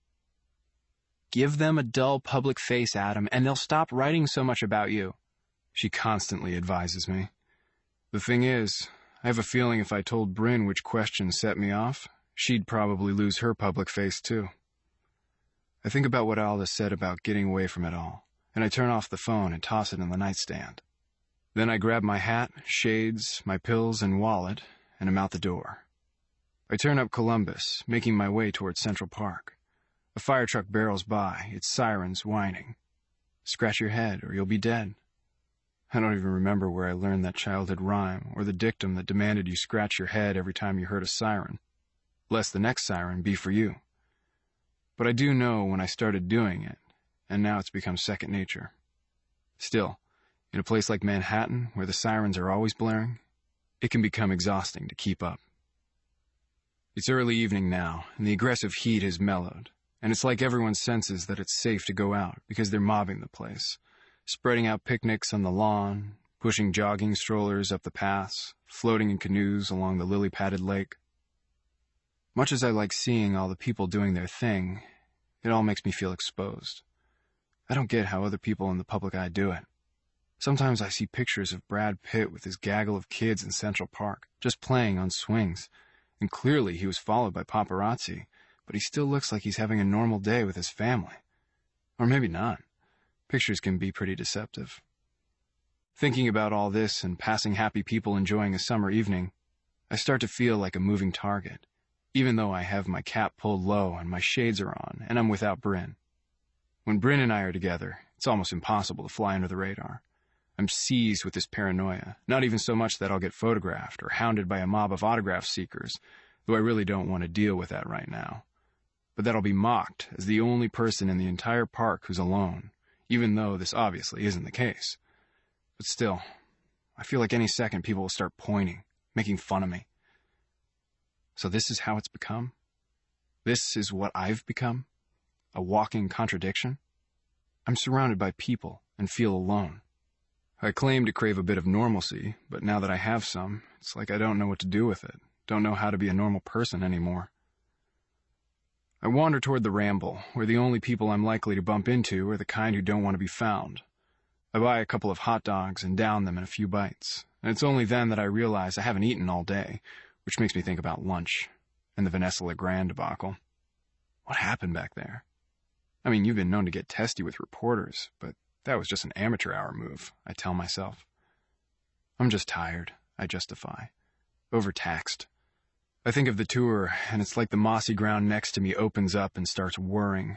Give them a dull public face, Adam, and they'll stop writing so much about you. She constantly advises me. The thing is, I have a feeling if I told Bryn which questions set me off, she'd probably lose her public face too. I think about what Alda said about getting away from it all, and I turn off the phone and toss it in the nightstand. Then I grab my hat, shades, my pills, and wallet, and am out the door. I turn up Columbus, making my way towards Central Park. A fire truck barrels by, its sirens whining. Scratch your head or you'll be dead. I don't even remember where I learned that childhood rhyme or the dictum that demanded you scratch your head every time you heard a siren, lest the next siren be for you. But I do know when I started doing it, and now it's become second nature. Still, in a place like Manhattan, where the sirens are always blaring, it can become exhausting to keep up. It's early evening now, and the aggressive heat has mellowed, and it's like everyone senses that it's safe to go out because they're mobbing the place, spreading out picnics on the lawn, pushing jogging strollers up the paths, floating in canoes along the lily-padded lake. Much as I like seeing all the people doing their thing, it all makes me feel exposed. I don't get how other people in the public eye do it. Sometimes I see pictures of Brad Pitt with his gaggle of kids in Central Park, just playing on swings, and clearly he was followed by paparazzi, but he still looks like he's having a normal day with his family. Or maybe not. Pictures can be pretty deceptive. Thinking about all this and passing happy people enjoying a summer evening, I start to feel like a moving target, even though I have my cap pulled low and my shades are on and I'm without Bryn. When Bryn and I are together, it's almost impossible to fly under the radar. I'm seized with this paranoia, not even so much that I'll get photographed or hounded by a mob of autograph seekers, though I really don't want to deal with that right now, but that I'll be mocked as the only person in the entire park who's alone, even though this obviously isn't the case. But still, I feel like any second people will start pointing, making fun of me. So this is how it's become? This is what I've become? A walking contradiction? I'm surrounded by people and feel alone. I claim to crave a bit of normalcy, but now that I have some, it's like I don't know what to do with it, don't know how to be a normal person anymore. I wander toward the Ramble, where the only people I'm likely to bump into are the kind who don't want to be found. I buy a couple of hot dogs and down them in a few bites, and it's only then that I realize I haven't eaten all day, which makes me think about lunch and the Vanessa Legrand debacle. What happened back there? I mean, you've been known to get testy with reporters, but that was just an amateur hour move, I tell myself. I'm just tired, I justify. Overtaxed. I think of the tour, and it's like the mossy ground next to me opens up and starts whirring.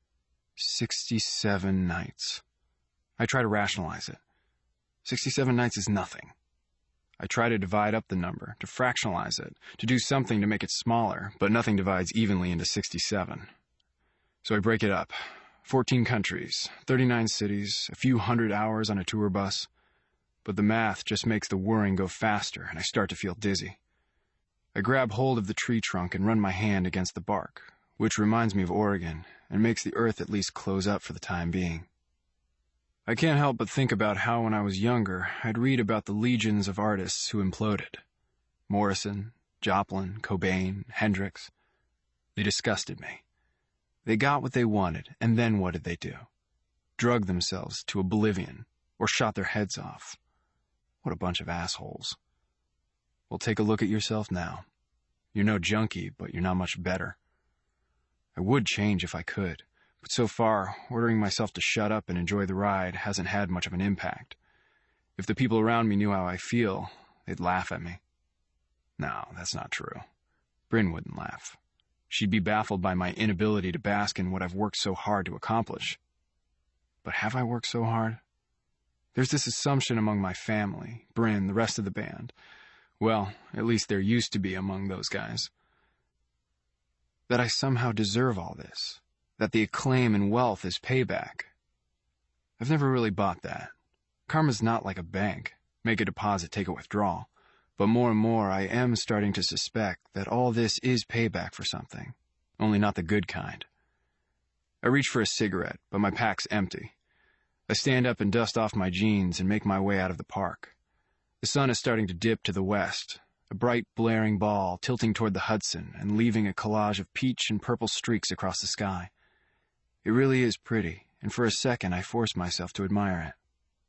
Sixty-seven nights. I try to rationalize it. Sixty-seven nights is nothing. I try to divide up the number, to fractionalize it, to do something to make it smaller, but nothing divides evenly into sixty-seven. So I break it up. Fourteen countries, thirty-nine cities, a few hundred hours on a tour bus. But the math just makes the whirring go faster, and I start to feel dizzy. I grab hold of the tree trunk and run my hand against the bark, which reminds me of Oregon, and makes the earth at least close up for the time being. I can't help but think about how when I was younger, I'd read about the legions of artists who imploded. Morrison, Joplin, Cobain, Hendrix. They disgusted me. They got what they wanted, and then what did they do? Drug themselves to oblivion, or shot their heads off. What a bunch of assholes. Well, take a look at yourself now. You're no junkie, but you're not much better. I would change if I could, but so far, ordering myself to shut up and enjoy the ride hasn't had much of an impact. If the people around me knew how I feel, they'd laugh at me. No, that's not true. Bryn wouldn't laugh. She'd be baffled by my inability to bask in what I've worked so hard to accomplish. But have I worked so hard? There's this assumption among my family, Bryn, the rest of the band. Well, at least there used to be among those guys. that I somehow deserve all this, that the acclaim and wealth is payback. I've never really bought that. Karma's not like a bank. Make a deposit, take a withdrawal. But more and more, I am starting to suspect that all this is payback for something, only not the good kind. I reach for a cigarette, but my pack's empty. I stand up and dust off my jeans and make my way out of the park. The sun is starting to dip to the west, a bright, blaring ball tilting toward the Hudson and leaving a collage of peach and purple streaks across the sky. It really is pretty, and for a second I force myself to admire it.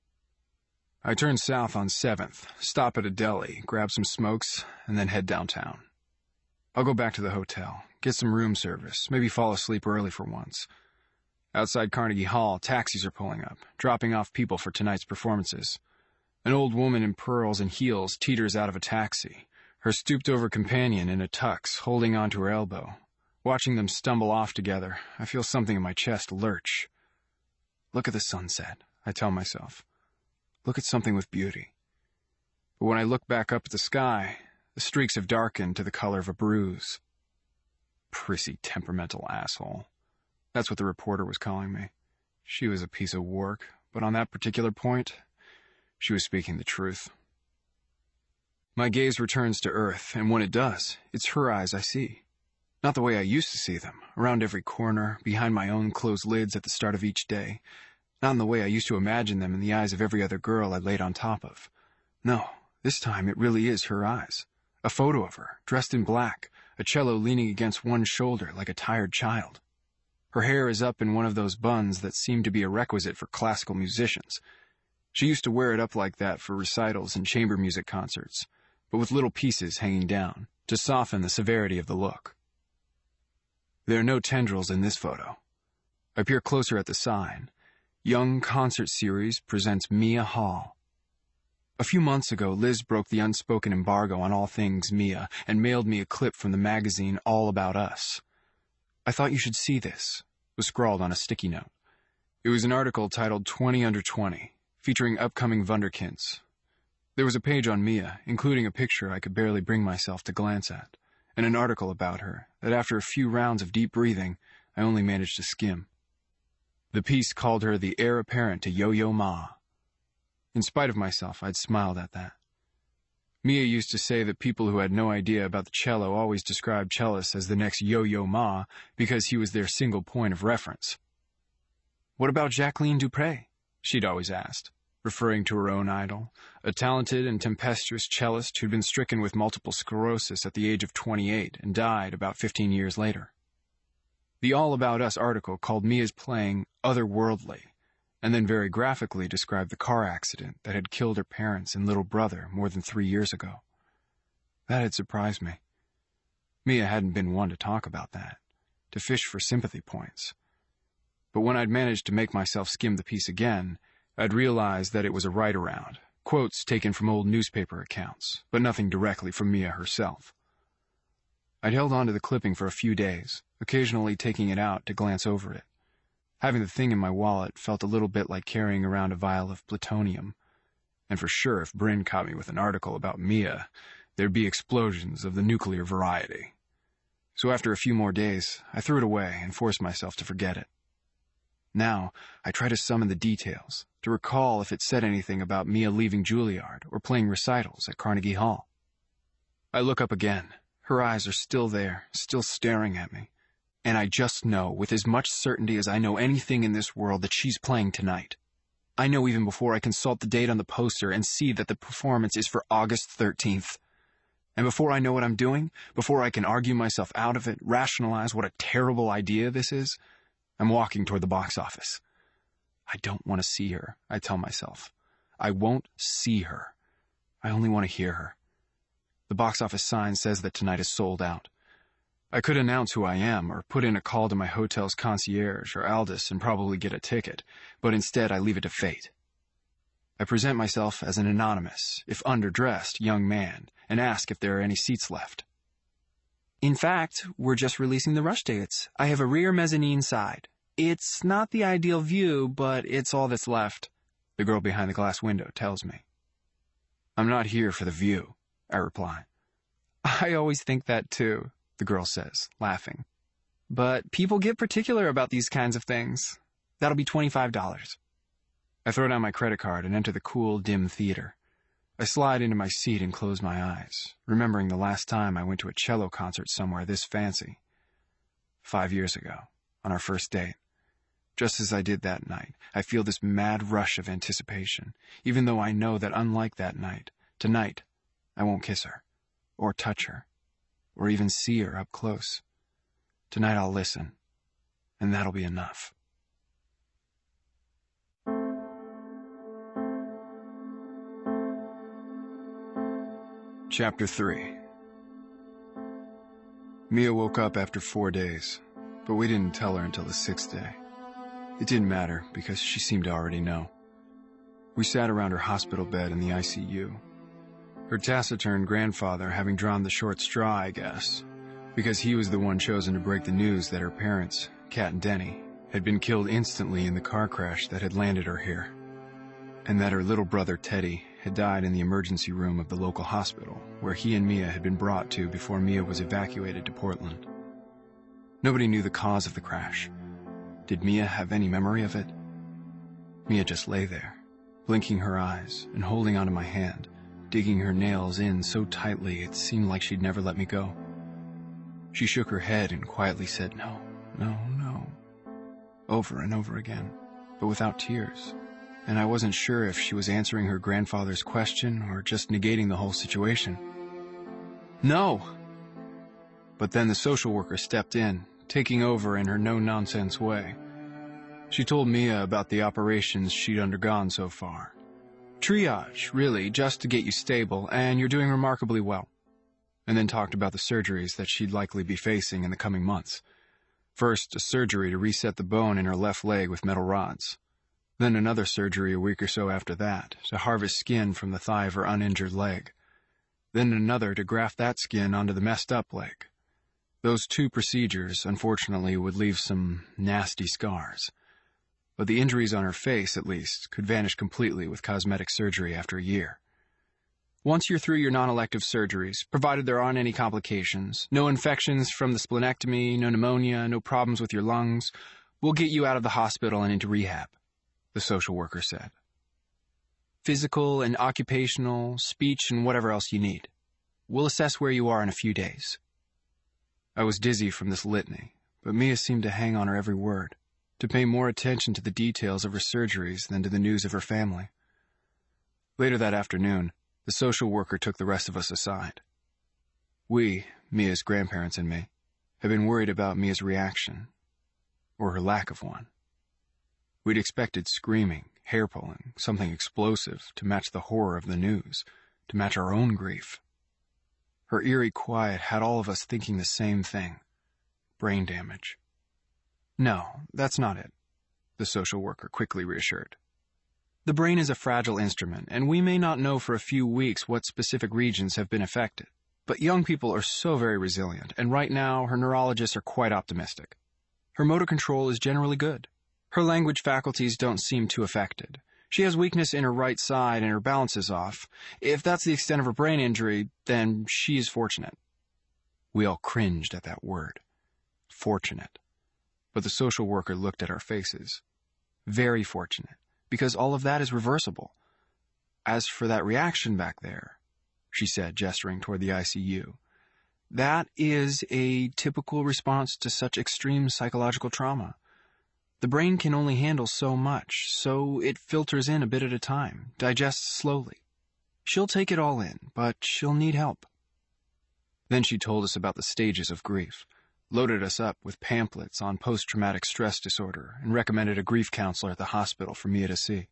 I turn south on seventh, stop at a deli, grab some smokes, and then head downtown. I'll go back to the hotel, get some room service, maybe fall asleep early for once. Outside Carnegie Hall, taxis are pulling up, dropping off people for tonight's performances. An old woman in pearls and heels teeters out of a taxi, her stooped-over companion in a tux holding onto her elbow. Watching them stumble off together, I feel something in my chest lurch. Look at the sunset, I tell myself. Look at something with beauty. But when I look back up at the sky, the streaks have darkened to the color of a bruise. Prissy, temperamental asshole. That's what the reporter was calling me. She was a piece of work, but on that particular point, she was speaking the truth. My gaze returns to Earth, and when it does, it's her eyes I see. Not the way I used to see them, around every corner, behind my own closed lids at the start of each day. Not in the way I used to imagine them in the eyes of every other girl I laid on top of. No, this time it really is her eyes. A photo of her, dressed in black, a cello leaning against one shoulder like a tired child. Her hair is up in one of those buns that seem to be a requisite for classical musicians. She used to wear it up like that for recitals and chamber music concerts, but with little pieces hanging down, to soften the severity of the look. There are no tendrils in this photo. I peer closer at the sign. Young Concert Series presents Mia Hall. A few months ago, Liz broke the unspoken embargo on all things Mia and mailed me a clip from the magazine All About Us. I thought you should see this, was scrawled on a sticky note. It was an article titled twenty under twenty, featuring upcoming wunderkinds. There was a page on Mia, including a picture I could barely bring myself to glance at, and an article about her that after a few rounds of deep breathing, I only managed to skim. The piece called her the heir apparent to Yo-Yo Ma. In spite of myself, I'd smiled at that. Mia used to say that people who had no idea about the cello always described cellists as the next Yo-Yo Ma because he was their single point of reference. What about Jacqueline Dupre? She'd always asked, referring to her own idol, a talented and tempestuous cellist who'd been stricken with multiple sclerosis at the age of twenty-eight and died about fifteen years later. The All About Us article called Mia's playing otherworldly, and then very graphically described the car accident that had killed her parents and little brother more than three years ago. That had surprised me. Mia hadn't been one to talk about that, to fish for sympathy points. But when I'd managed to make myself skim the piece again, I'd realized that it was a write-around, quotes taken from old newspaper accounts, but nothing directly from Mia herself. I'd held on to the clipping for a few days, occasionally taking it out to glance over it. Having the thing in my wallet felt a little bit like carrying around a vial of plutonium. And for sure, if Bryn caught me with an article about Mia, there'd be explosions of the nuclear variety. So after a few more days, I threw it away and forced myself to forget it. Now, I try to summon the details, to recall if it said anything about Mia leaving Juilliard or playing recitals at Carnegie Hall. I look up again. Her eyes are still there, still staring at me. And I just know, with as much certainty as I know anything in this world, that she's playing tonight. I know even before I consult the date on the poster and see that the performance is for August thirteenth. And before I know what I'm doing, before I can argue myself out of it, rationalize what a terrible idea this is, I'm walking toward the box office. I don't want to see her, I tell myself. I won't see her. I only want to hear her. The box office sign says that tonight is sold out. I could announce who I am or put in a call to my hotel's concierge or Aldous and probably get a ticket, but instead I leave it to fate. I present myself as an anonymous, if underdressed, young man and ask if there are any seats left. In fact, we're just releasing the rush tickets. I have a rear mezzanine side. It's not the ideal view, but it's all that's left, the girl behind the glass window tells me. I'm not here for the view, I reply. I always think that too, the girl says, laughing. but people get particular about these kinds of things. That'll be twenty-five dollars. I throw down my credit card and enter the cool, dim theater. I slide into my seat and close my eyes, remembering the last time I went to a cello concert somewhere this fancy. Five years ago, on our first date. Just as I did that night, I feel this mad rush of anticipation, even though I know that unlike that night, tonight, I won't kiss her, or touch her, or even see her up close. Tonight I'll listen, and that'll be enough. Chapter three. Mia woke up after four days, but we didn't tell her until the sixth day. It didn't matter because she seemed to already know. We sat around her hospital bed in the I C U. Her taciturn grandfather having drawn the short straw, I guess, because he was the one chosen to break the news that her parents, Kat and Denny, had been killed instantly in the car crash that had landed her here, and that her little brother Teddy had died in the emergency room of the local hospital, where he and Mia had been brought to before Mia was evacuated to Portland. Nobody knew the cause of the crash. Did Mia have any memory of it? Mia just lay there, blinking her eyes and holding onto my hand, digging her nails in so tightly it seemed like she'd never let me go. She shook her head and quietly said no, no, no, over and over again, but without tears. And I wasn't sure if she was answering her grandfather's question or just negating the whole situation. No! But then the social worker stepped in, taking over in her no-nonsense way. She told Mia about the operations she'd undergone so far. Triage, really, just to get you stable, and you're doing remarkably well. And then talked about the surgeries that she'd likely be facing in the coming months. First, a surgery to reset the bone in her left leg with metal rods. Then another surgery a week or so after that, to harvest skin from the thigh of her uninjured leg. Then another to graft that skin onto the messed up leg. Those two procedures, unfortunately, would leave some nasty scars. But the injuries on her face, at least, could vanish completely with cosmetic surgery after a year. Once you're through your non-elective surgeries, provided there aren't any complications, no infections from the splenectomy, no pneumonia, no problems with your lungs, we'll get you out of the hospital and into rehab, the social worker said. Physical and occupational, speech and whatever else you need. We'll assess where you are in a few days. I was dizzy from this litany, but Mia seemed to hang on her every word, to pay more attention to the details of her surgeries than to the news of her family. Later that afternoon, the social worker took the rest of us aside. We, Mia's grandparents and me, had been worried about Mia's reaction, or her lack of one. We'd expected screaming, hair-pulling, something explosive to match the horror of the news, to match our own grief. Her eerie quiet had all of us thinking the same thing. Brain damage. No, that's not it, the social worker quickly reassured. The brain is a fragile instrument, and we may not know for a few weeks what specific regions have been affected. But young people are so very resilient, and right now her neurologists are quite optimistic. Her motor control is generally good. Her language faculties don't seem too affected. She has weakness in her right side and her balance is off. If that's the extent of her brain injury, then she is fortunate. We all cringed at that word. Fortunate. But the social worker looked at our faces. Very fortunate, because all of that is reversible. As for that reaction back there, she said, gesturing toward the I C U, that is a typical response to such extreme psychological trauma. The brain can only handle so much, so it filters in a bit at a time, digests slowly. She'll take it all in, but she'll need help. Then she told us about the stages of grief, loaded us up with pamphlets on post-traumatic stress disorder, and recommended a grief counselor at the hospital for Mia to see.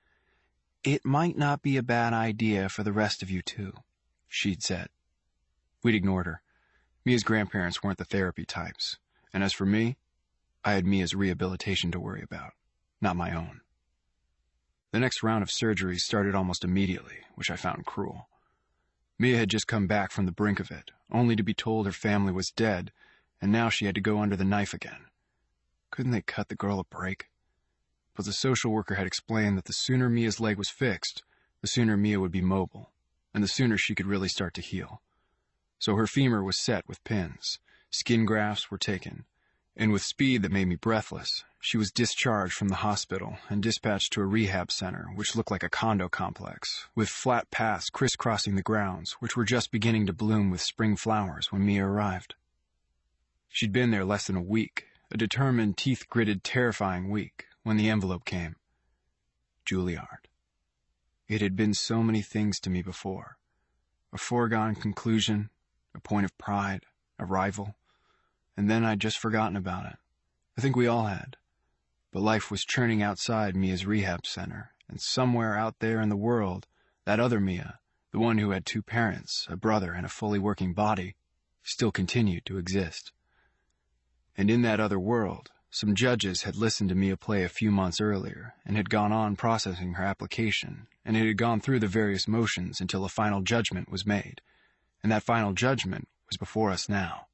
It might not be a bad idea for the rest of you, too, she'd said. We'd ignored her. Mia's grandparents weren't the therapy types, and as for me, I had Mia's rehabilitation to worry about, not my own. The next round of surgeries started almost immediately, which I found cruel. Mia had just come back from the brink of it, only to be told her family was dead, and now she had to go under the knife again. Couldn't they cut the girl a break? But the social worker had explained that the sooner Mia's leg was fixed, the sooner Mia would be mobile, and the sooner she could really start to heal. So her femur was set with pins, skin grafts were taken, And with speed that made me breathless, she was discharged from the hospital and dispatched to a rehab center, which looked like a condo complex, with flat paths crisscrossing the grounds, which were just beginning to bloom with spring flowers when Mia arrived. She'd been there less than a week, a determined, teeth-gritted, terrifying week, when the envelope came. Juilliard. It had been so many things to me before. A foregone conclusion, a point of pride, a rival. And then I'd just forgotten about it. I think we all had. But life was churning outside Mia's rehab center, and somewhere out there in the world, that other Mia, the one who had two parents, a brother, and a fully working body, still continued to exist. And in that other world, some judges had listened to Mia play a few months earlier, and had gone on processing her application, and it had gone through the various motions until a final judgment was made, and that final judgment was before us now.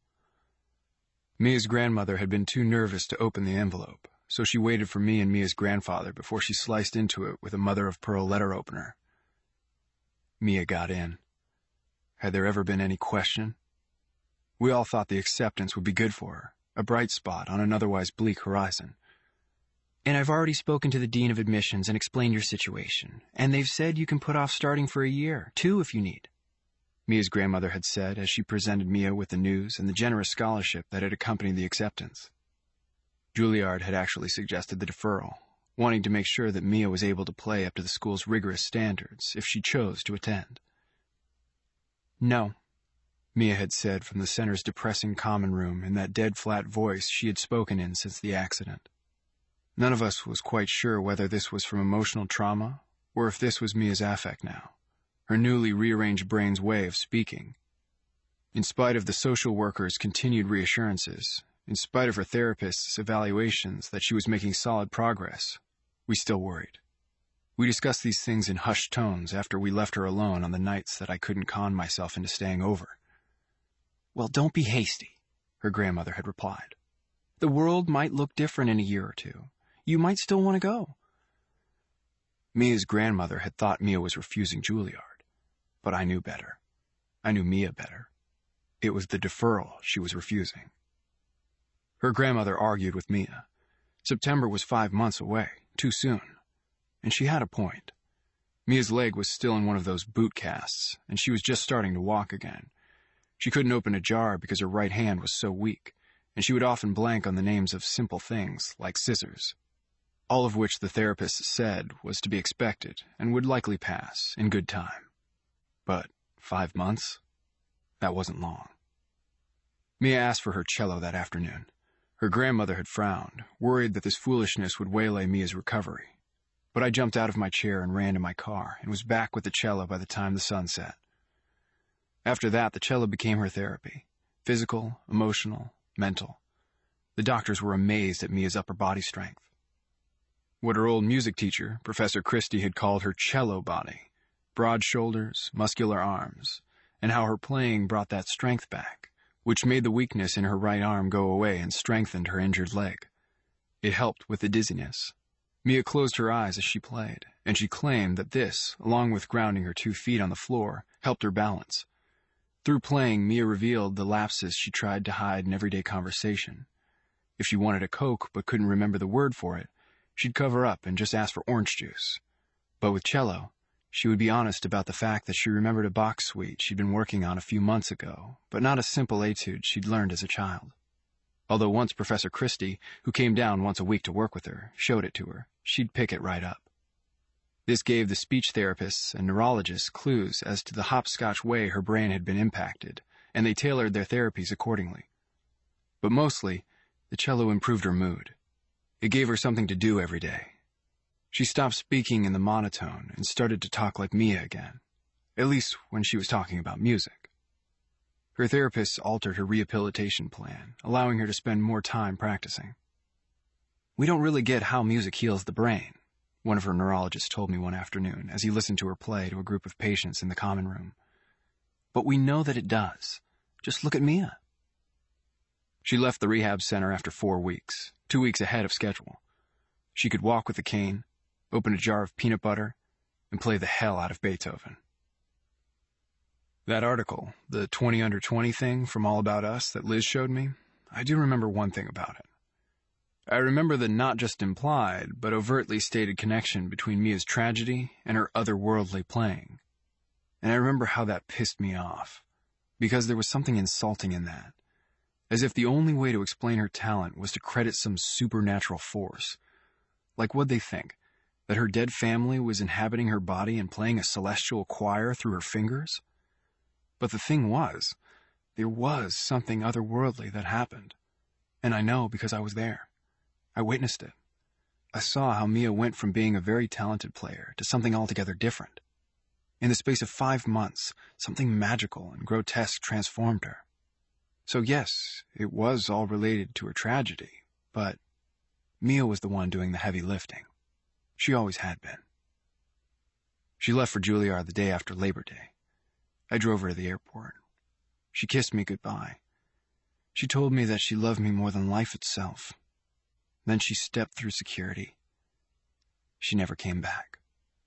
Mia's grandmother had been too nervous to open the envelope, so she waited for me and Mia's grandfather before she sliced into it with a mother-of-pearl letter opener. Mia got in. Had there ever been any question? We all thought the acceptance would be good for her, a bright spot on an otherwise bleak horizon. And I've already spoken to the Dean of Admissions and explained your situation, and they've said you can put off starting for a year, two if you need. Mia's grandmother had said as she presented Mia with the news and the generous scholarship that had accompanied the acceptance. Juilliard had actually suggested the deferral, wanting to make sure that Mia was able to play up to the school's rigorous standards if she chose to attend. No, Mia had said from the center's depressing common room in that dead flat voice she had spoken in since the accident. None of us was quite sure whether this was from emotional trauma or if this was Mia's affect now, her newly rearranged brain's way of speaking. In spite of the social worker's continued reassurances, in spite of her therapist's evaluations that she was making solid progress, we still worried. We discussed these things in hushed tones after we left her alone on the nights that I couldn't con myself into staying over. Well, don't be hasty, her grandmother had replied. The world might look different in a year or two. You might still want to go. Mia's grandmother had thought Mia was refusing Juilliard. But I knew better. I knew Mia better. It was the deferral she was refusing. Her grandmother argued with Mia. September was five months away, too soon. And she had a point. Mia's leg was still in one of those boot casts, and she was just starting to walk again. She couldn't open a jar because her right hand was so weak, and she would often blank on the names of simple things like scissors. All of which the therapist said was to be expected and would likely pass in good time. But five months? That wasn't long. Mia asked for her cello that afternoon. Her grandmother had frowned, worried that this foolishness would waylay Mia's recovery. But I jumped out of my chair and ran to my car and was back with the cello by the time the sun set. After that, the cello became her therapy. Physical, emotional, mental. The doctors were amazed at Mia's upper body strength. What her old music teacher, Professor Christie, had called her cello body. Broad shoulders, muscular arms, and how her playing brought that strength back, which made the weakness in her right arm go away and strengthened her injured leg. It helped with the dizziness. Mia closed her eyes as she played, and she claimed that this, along with grounding her two feet on the floor, helped her balance. Through playing, Mia revealed the lapses she tried to hide in everyday conversation. If she wanted a Coke but couldn't remember the word for it, she'd cover up and just ask for orange juice. But with cello, she would be honest about the fact that she remembered a Bach suite she'd been working on a few months ago, but not a simple etude she'd learned as a child. Although once Professor Christie, who came down once a week to work with her, showed it to her, she'd pick it right up. This gave the speech therapists and neurologists clues as to the hopscotch way her brain had been impacted, and they tailored their therapies accordingly. But mostly, the cello improved her mood. It gave her something to do every day. She stopped speaking in the monotone and started to talk like Mia again, at least when she was talking about music. Her therapist altered her rehabilitation plan, allowing her to spend more time practicing. We don't really get how music heals the brain, one of her neurologists told me one afternoon as he listened to her play to a group of patients in the common room. But we know that it does. Just look at Mia. She left the rehab center after four weeks, two weeks ahead of schedule. She could walk with a cane, open a jar of peanut butter, and play the hell out of Beethoven. That article, the twenty under twenty thing from All About Us that Liz showed me, I do remember one thing about it. I remember the not just implied, but overtly stated connection between Mia's tragedy and her otherworldly playing. And I remember how that pissed me off, because there was something insulting in that, as if the only way to explain her talent was to credit some supernatural force. Like, what'd they think? That her dead family was inhabiting her body and playing a celestial choir through her fingers? But the thing was, there was something otherworldly that happened. And I know because I was there. I witnessed it. I saw how Mia went from being a very talented player to something altogether different. In the space of five months, something magical and grotesque transformed her. So yes, it was all related to her tragedy, but Mia was the one doing the heavy lifting. She always had been. She left for Juilliard the day after Labor Day. I drove her to the airport. She kissed me goodbye. She told me that she loved me more than life itself. Then she stepped through security. She never came back.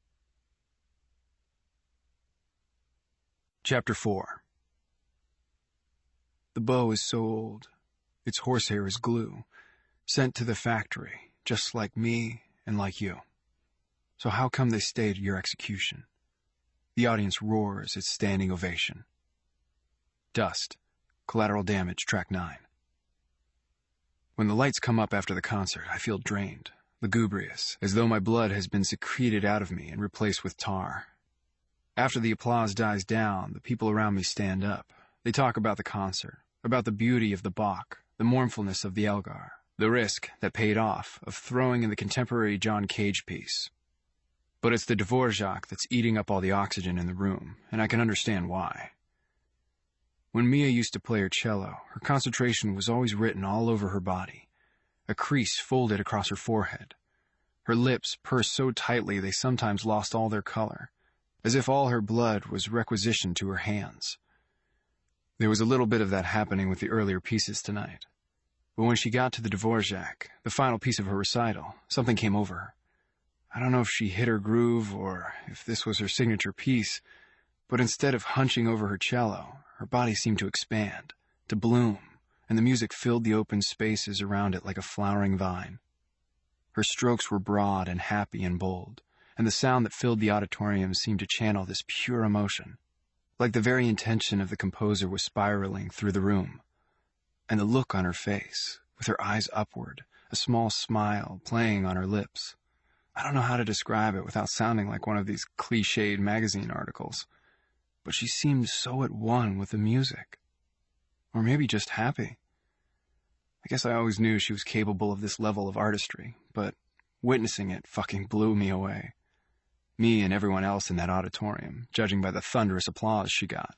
Chapter four. The bow is so old. Its horsehair is glue, sent to the factory, just like me and like you. So how come they stayed at your execution? The audience roars its standing ovation. Dust. Collateral Damage, track nine. When the lights come up after the concert, I feel drained, lugubrious, as though my blood has been secreted out of me and replaced with tar. After the applause dies down, the people around me stand up. They talk about the concert, about the beauty of the Bach, the mournfulness of the Elgar, the risk that paid off of throwing in the contemporary John Cage piece. But it's the Dvorak that's eating up all the oxygen in the room, and I can understand why. When Mia used to play her cello, her concentration was always written all over her body, a crease folded across her forehead. Her lips pursed so tightly they sometimes lost all their color, as if all her blood was requisitioned to her hands. There was a little bit of that happening with the earlier pieces tonight. But when she got to the Dvorak, the final piece of her recital, something came over her. I don't know if she hit her groove or if this was her signature piece, but instead of hunching over her cello, her body seemed to expand, to bloom, and the music filled the open spaces around it like a flowering vine. Her strokes were broad and happy and bold, and the sound that filled the auditorium seemed to channel this pure emotion, like the very intention of the composer was spiraling through the room. And the look on her face, with her eyes upward, a small smile playing on her lips. I don't know how to describe it without sounding like one of these cliched magazine articles. But she seemed so at one with the music. Or maybe just happy. I guess I always knew she was capable of this level of artistry, but witnessing it fucking blew me away. Me and everyone else in that auditorium, judging by the thunderous applause she got.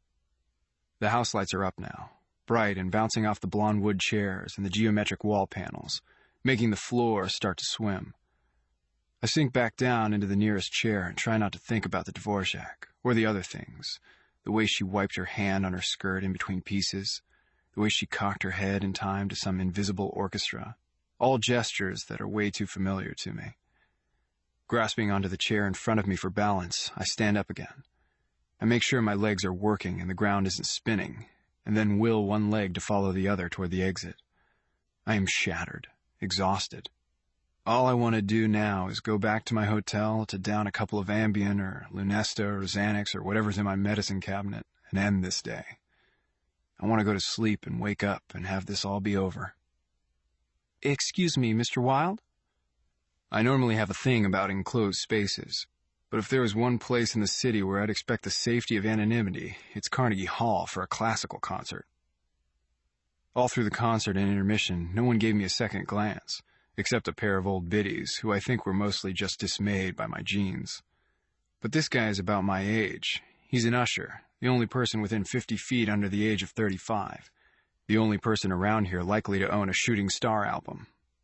The house lights are up now, bright and bouncing off the blonde wood chairs and the geometric wall panels, making the floor start to swim. I sink back down into the nearest chair and try not to think about the Dvorak, or the other things, the way she wiped her hand on her skirt in between pieces, the way she cocked her head in time to some invisible orchestra, all gestures that are way too familiar to me. Grasping onto the chair in front of me for balance, I stand up again. I make sure my legs are working and the ground isn't spinning, and then will one leg to follow the other toward the exit. I am shattered, exhausted. All I want to do now is go back to my hotel to down a couple of Ambien or Lunesta or Xanax or whatever's in my medicine cabinet and end this day. I want to go to sleep and wake up and have this all be over. Excuse me, Mister Wilde? I normally have a thing about enclosed spaces, but if there is one place in the city where I'd expect the safety of anonymity, it's Carnegie Hall for a classical concert. All through the concert and intermission, no one gave me a second glance, except a pair of old biddies, who I think were mostly just dismayed by my jeans. But this guy is about my age. He's an usher, the only person within fifty feet under the age of thirty-five, the only person around here likely to own a Shooting Star album.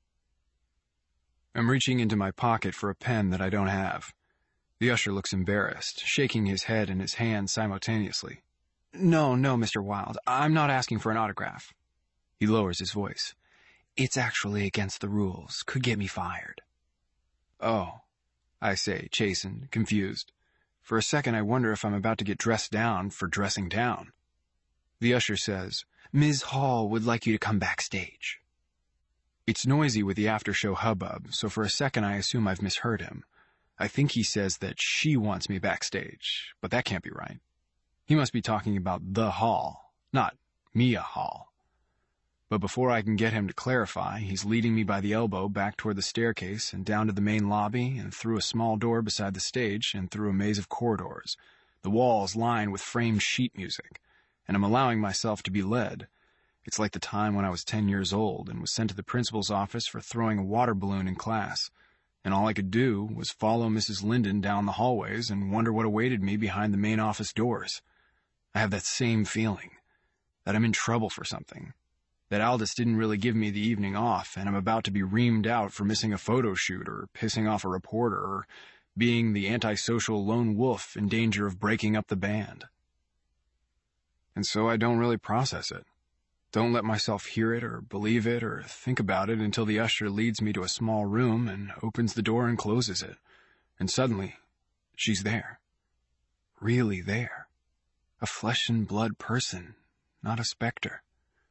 I'm reaching into my pocket for a pen that I don't have. The usher looks embarrassed, shaking his head and his hands simultaneously. No, no, Mister Wilde, I'm not asking for an autograph. He lowers his voice. It's actually against the rules. Could get me fired. Oh, I say, chastened, confused. For a second I wonder if I'm about to get dressed down for dressing down. The usher says, Miz Hall would like you to come backstage. It's noisy with the after-show hubbub, so for a second I assume I've misheard him. I think he says that she wants me backstage, but that can't be right. He must be talking about the hall, not Mia Hall. But before I can get him to clarify, he's leading me by the elbow back toward the staircase and down to the main lobby and through a small door beside the stage and through a maze of corridors, the walls lined with framed sheet music, and I'm allowing myself to be led. It's like the time when I was ten years old and was sent to the principal's office for throwing a water balloon in class, and all I could do was follow Missus Linden down the hallways and wonder what awaited me behind the main office doors. I have that same feeling, that I'm in trouble for something, that Aldous didn't really give me the evening off, and I'm about to be reamed out for missing a photo shoot or pissing off a reporter or being the antisocial lone wolf in danger of breaking up the band. And so I don't really process it. Don't let myself hear it or believe it or think about it until the usher leads me to a small room and opens the door and closes it. And suddenly, she's there. Really there. A flesh and blood person, not a specter.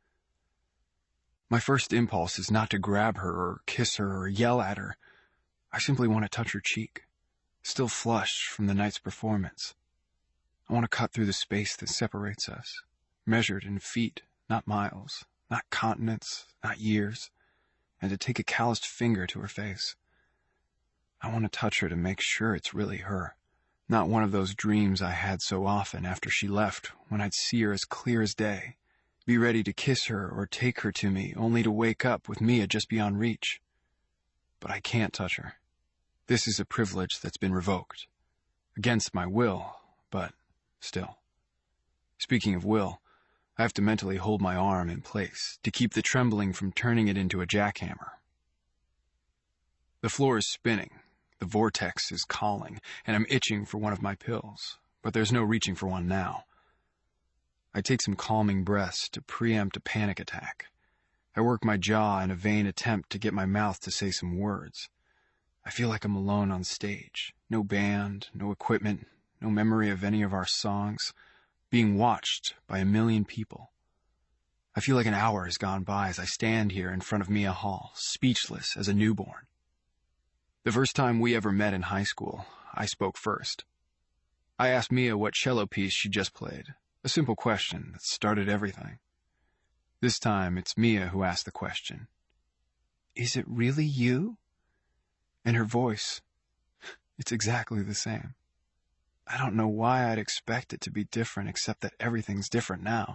My first impulse is not to grab her or kiss her or yell at her. I simply want to touch her cheek, still flushed from the night's performance. I want to cut through the space that separates us, measured in feet, not miles, not continents, not years, and to take a calloused finger to her face. I want to touch her to make sure it's really her, not one of those dreams I had so often after she left when I'd see her as clear as day, be ready to kiss her or take her to me, only to wake up with Mia just beyond reach. But I can't touch her. This is a privilege that's been revoked. Against my will, but still. Speaking of will, I have to mentally hold my arm in place to keep the trembling from turning it into a jackhammer. The floor is spinning, the vortex is calling, and I'm itching for one of my pills, but there's no reaching for one now. I take some calming breaths to preempt a panic attack. I work my jaw in a vain attempt to get my mouth to say some words. I feel like I'm alone on stage. No band, no equipment, no memory of any of our songs, being watched by a million people. I feel like an hour has gone by as I stand here in front of Mia Hall, speechless as a newborn. The first time we ever met in high school, I spoke first. I asked Mia what cello piece she just played, a simple question that started everything. This time, it's Mia who asked the question. Is it really you? And her voice, it's exactly the same. I don't know why I'd expect it to be different except that everything's different now.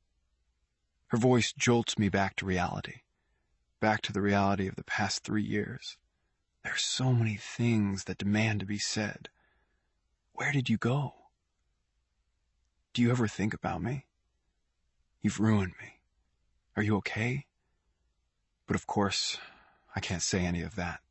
Her voice jolts me back to reality, back to the reality of the past three years. There are so many things that demand to be said. Where did you go? Do you ever think about me? You've ruined me. Are you okay? But of course, I can't say any of that.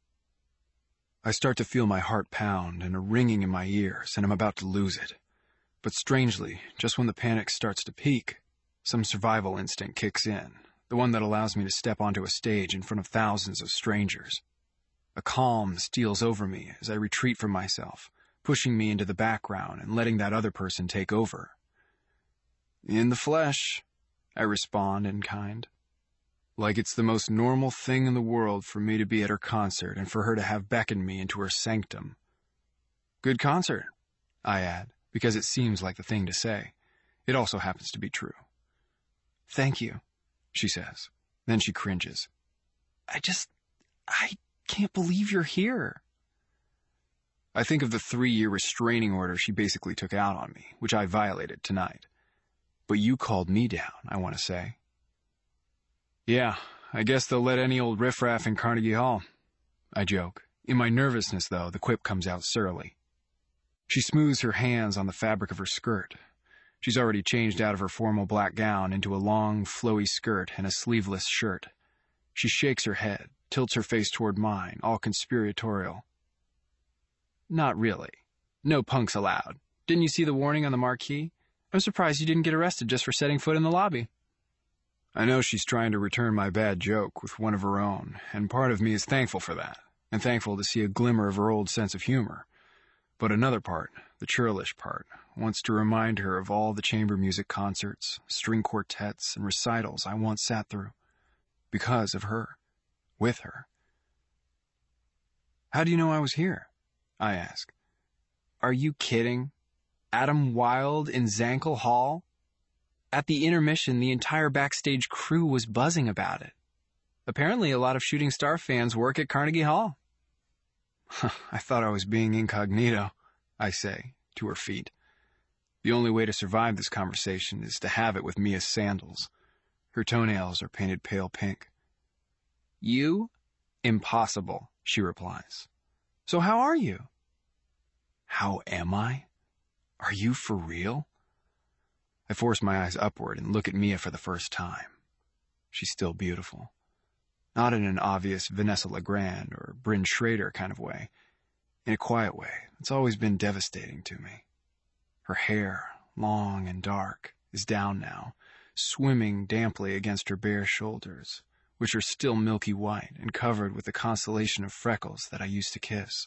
I start to feel my heart pound and a ringing in my ears, and I'm about to lose it. But strangely, just when the panic starts to peak, some survival instinct kicks in, the one that allows me to step onto a stage in front of thousands of strangers. A calm steals over me as I retreat from myself, pushing me into the background and letting that other person take over. In the flesh, I respond in kind. Like it's the most normal thing in the world for me to be at her concert and for her to have beckoned me into her sanctum. Good concert, I add, because it seems like the thing to say. It also happens to be true. Thank you, she says. Then she cringes. I just, I can't believe you're here. I think of the three-year restraining order she basically took out on me, which I violated tonight. But you called me down, I want to say. Yeah, I guess they'll let any old riffraff in Carnegie Hall. I joke. In my nervousness, though, the quip comes out surly. She smooths her hands on the fabric of her skirt. She's already changed out of her formal black gown into a long, flowy skirt and a sleeveless shirt. She shakes her head, tilts her face toward mine, all conspiratorial. Not really. No punks allowed. Didn't you see the warning on the marquee? I'm surprised you didn't get arrested just for setting foot in the lobby. I know she's trying to return my bad joke with one of her own, and part of me is thankful for that, and thankful to see a glimmer of her old sense of humor. But another part, the churlish part, wants to remind her of all the chamber music concerts, string quartets, and recitals I once sat through. Because of her. with her. "How do you know I was here?" I ask. "Are you kidding? Adam Wilde in Zankel Hall?" At the intermission, the entire backstage crew was buzzing about it. Apparently, a lot of Shooting Star fans work at Carnegie Hall. I thought I was being incognito, I say, to her feet. The only way to survive this conversation is to have it with Mia's sandals. Her toenails are painted pale pink. "You? Impossible," she replies. "So how are you?" How am I? Are you for real? I force my eyes upward and look at Mia for the first time. She's still beautiful. Not in an obvious Vanessa LeGrand or Bryn Schrader kind of way. In a quiet way that's always been devastating to me. Her hair, long and dark, is down now, swimming damply against her bare shoulders, which are still milky white and covered with the constellation of freckles that I used to kiss.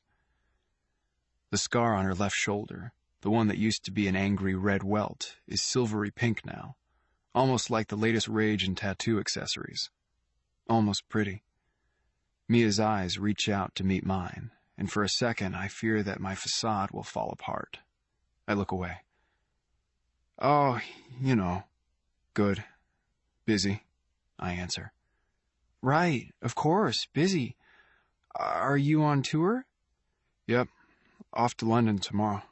The scar on her left shoulder, the one that used to be an angry red welt, is silvery pink now, almost like the latest rage in tattoo accessories. Almost pretty. Mia's eyes reach out to meet mine, and for a second I fear that my facade will fall apart. I look away. "Oh, you know, good. Busy," I answer. "Right, of course, busy. Are you on tour?" "Yep, off to London tomorrow."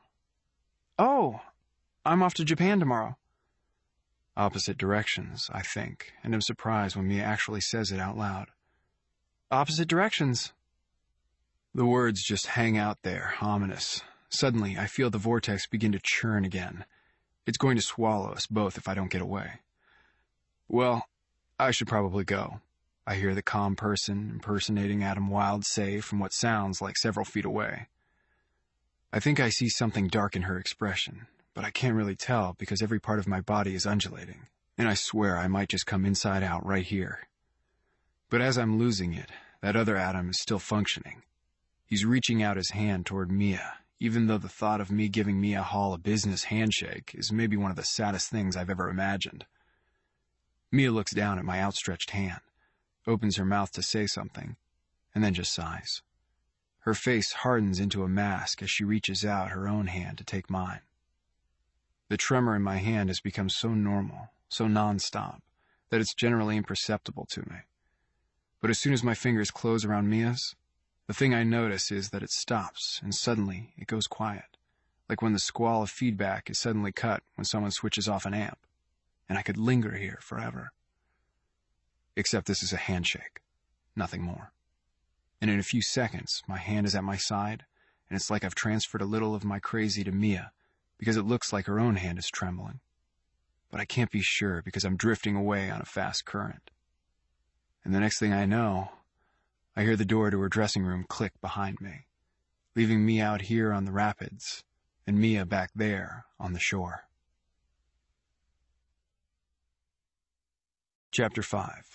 "Oh, I'm off to Japan tomorrow." Opposite directions, I think, and am surprised when Mia actually says it out loud. "Opposite directions." The words just hang out there, ominous. Suddenly, I feel the vortex begin to churn again. It's going to swallow us both if I don't get away. "Well, I should probably go," I hear the calm person impersonating Adam Wilde say from what sounds like several feet away. I think I see something dark in her expression, but I can't really tell because every part of my body is undulating, and I swear I might just come inside out right here. But as I'm losing it, that other Adam is still functioning. He's reaching out his hand toward Mia, even though the thought of me giving Mia Hall a business handshake is maybe one of the saddest things I've ever imagined. Mia looks down at my outstretched hand, opens her mouth to say something, and then just sighs. Her face hardens into a mask as she reaches out her own hand to take mine. The tremor in my hand has become so normal, so non-stop, that it's generally imperceptible to me. But as soon as my fingers close around Mia's, the thing I notice is that it stops, and suddenly it goes quiet, like when the squall of feedback is suddenly cut when someone switches off an amp, and I could linger here forever. Except this is a handshake, nothing more. And in a few seconds, my hand is at my side, and it's like I've transferred a little of my crazy to Mia, because it looks like her own hand is trembling. But I can't be sure because I'm drifting away on a fast current. And the next thing I know, I hear the door to her dressing room click behind me, leaving me out here on the rapids, and Mia back there on the shore. Chapter five.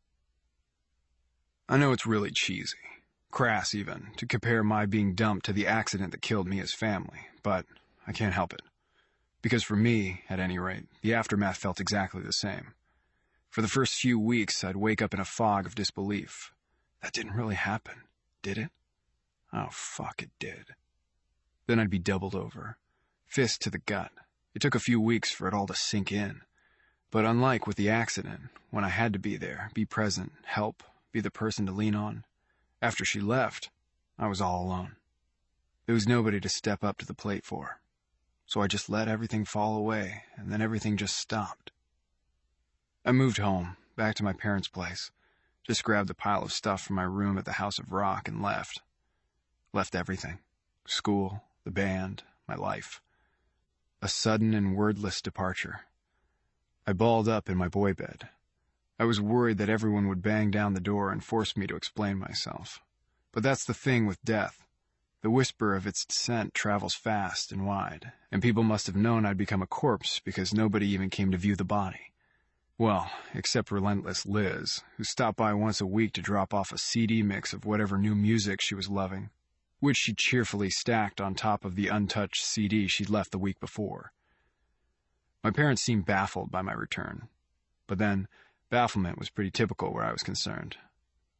I know it's really cheesy, crass even, to compare my being dumped to the accident that killed Mia's family, but I can't help it. Because for me, at any rate, the aftermath felt exactly the same. For the first few weeks, I'd wake up in a fog of disbelief. That didn't really happen, did it? Oh, fuck, it did. Then I'd be doubled over, fist to the gut. It took a few weeks for it all to sink in. But unlike with the accident, when I had to be there, be present, help, be the person to lean on, after she left, I was all alone. There was nobody to step up to the plate for. So I just let everything fall away, and then everything just stopped. I moved home, back to my parents' place, just grabbed a pile of stuff from my room at the House of Rock and left. Left everything. School, the band, my life. A sudden and wordless departure. I balled up in my boy bed. I was worried that everyone would bang down the door and force me to explain myself. But that's the thing with death. The whisper of its descent travels fast and wide, and people must have known I'd become a corpse because nobody even came to view the body. Well, except relentless Liz, who stopped by once a week to drop off a C D mix of whatever new music she was loving, which she cheerfully stacked on top of the untouched C D she'd left the week before. My parents seemed baffled by my return, but then bafflement was pretty typical where I was concerned.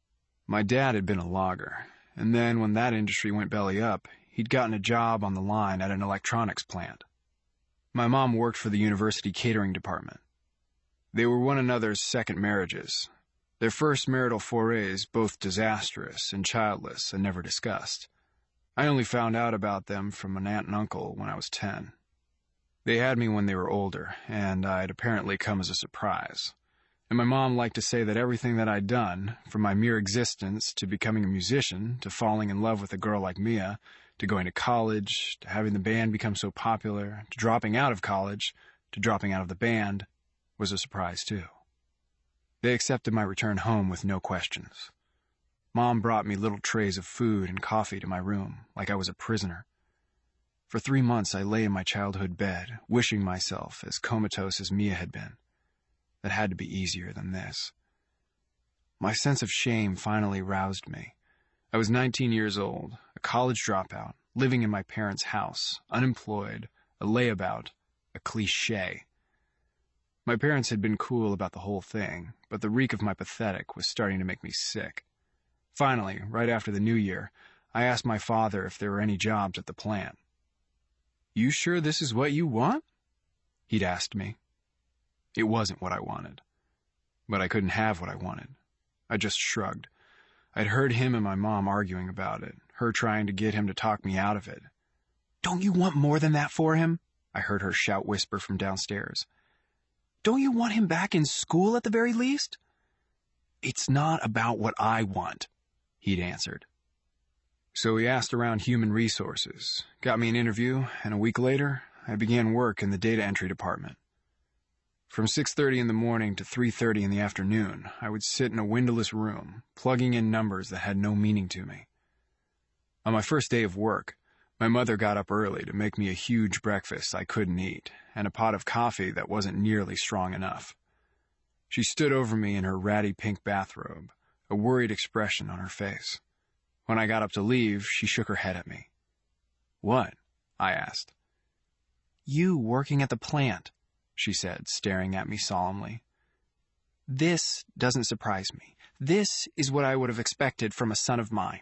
My dad had been a logger, and then when that industry went belly up, he'd gotten a job on the line at an electronics plant. My mom worked for the university catering department. They were one another's second marriages. Their first marital forays both disastrous and childless and never discussed. I only found out about them from an aunt and uncle when I was ten. They had me when they were older, and I'd apparently come as a surprise. And my mom liked to say that everything that I'd done, from my mere existence to becoming a musician, to falling in love with a girl like Mia, to going to college, to having the band become so popular, to dropping out of college, to dropping out of the band, was a surprise too. They accepted my return home with no questions. Mom brought me little trays of food and coffee to my room, like I was a prisoner. For three months I lay in my childhood bed, wishing myself as comatose as Mia had been. That had to be easier than this. My sense of shame finally roused me. I was nineteen years old, a college dropout, living in my parents' house, unemployed, a layabout, a cliché. My parents had been cool about the whole thing, but the reek of my pathetic was starting to make me sick. Finally, right after the new year, I asked my father if there were any jobs at the plant. "You sure this is what you want?" he'd asked me. It wasn't what I wanted. But I couldn't have what I wanted. I just shrugged. I'd heard him and my mom arguing about it, her trying to get him to talk me out of it. "Don't you want more than that for him?" I heard her shout whisper from downstairs. "Don't you want him back in school at the very least?" "It's not about what I want," he'd answered. So he asked around human resources, got me an interview, and a week later, I began work in the data entry department. From six thirty in the morning to three thirty in the afternoon, I would sit in a windowless room, plugging in numbers that had no meaning to me. On my first day of work, my mother got up early to make me a huge breakfast I couldn't eat, and a pot of coffee that wasn't nearly strong enough. She stood over me in her ratty pink bathrobe, a worried expression on her face. When I got up to leave, she shook her head at me. "What?" I asked. "You working at the plant," she said, staring at me solemnly. "This doesn't surprise me. This is what I would have expected from a son of mine."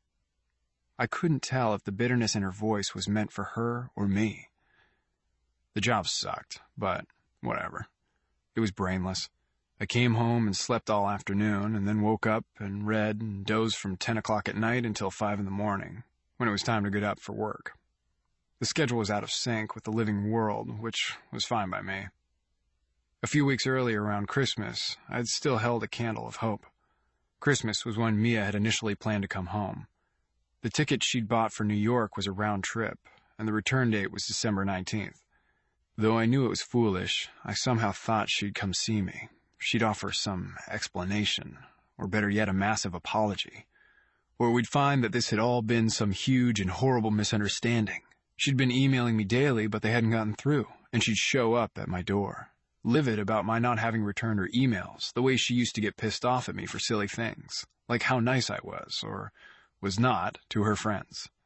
I couldn't tell if the bitterness in her voice was meant for her or me. The job sucked, but whatever. It was brainless. I came home and slept all afternoon, and then woke up and read and dozed from ten o'clock at night until five in the morning, when it was time to get up for work. The schedule was out of sync with the living world, which was fine by me. A few weeks earlier, around Christmas, I'd still held a candle of hope. Christmas was when Mia had initially planned to come home. The ticket she'd bought for New York was a round trip, and the return date was December nineteenth. Though I knew it was foolish, I somehow thought she'd come see me. She'd offer some explanation, or better yet, a massive apology. Or we'd find that this had all been some huge and horrible misunderstanding. She'd been emailing me daily, but they hadn't gotten through, and she'd show up at my door, livid about my not having returned her emails, the way she used to get pissed off at me for silly things, like how nice I was, or was not, to her friends.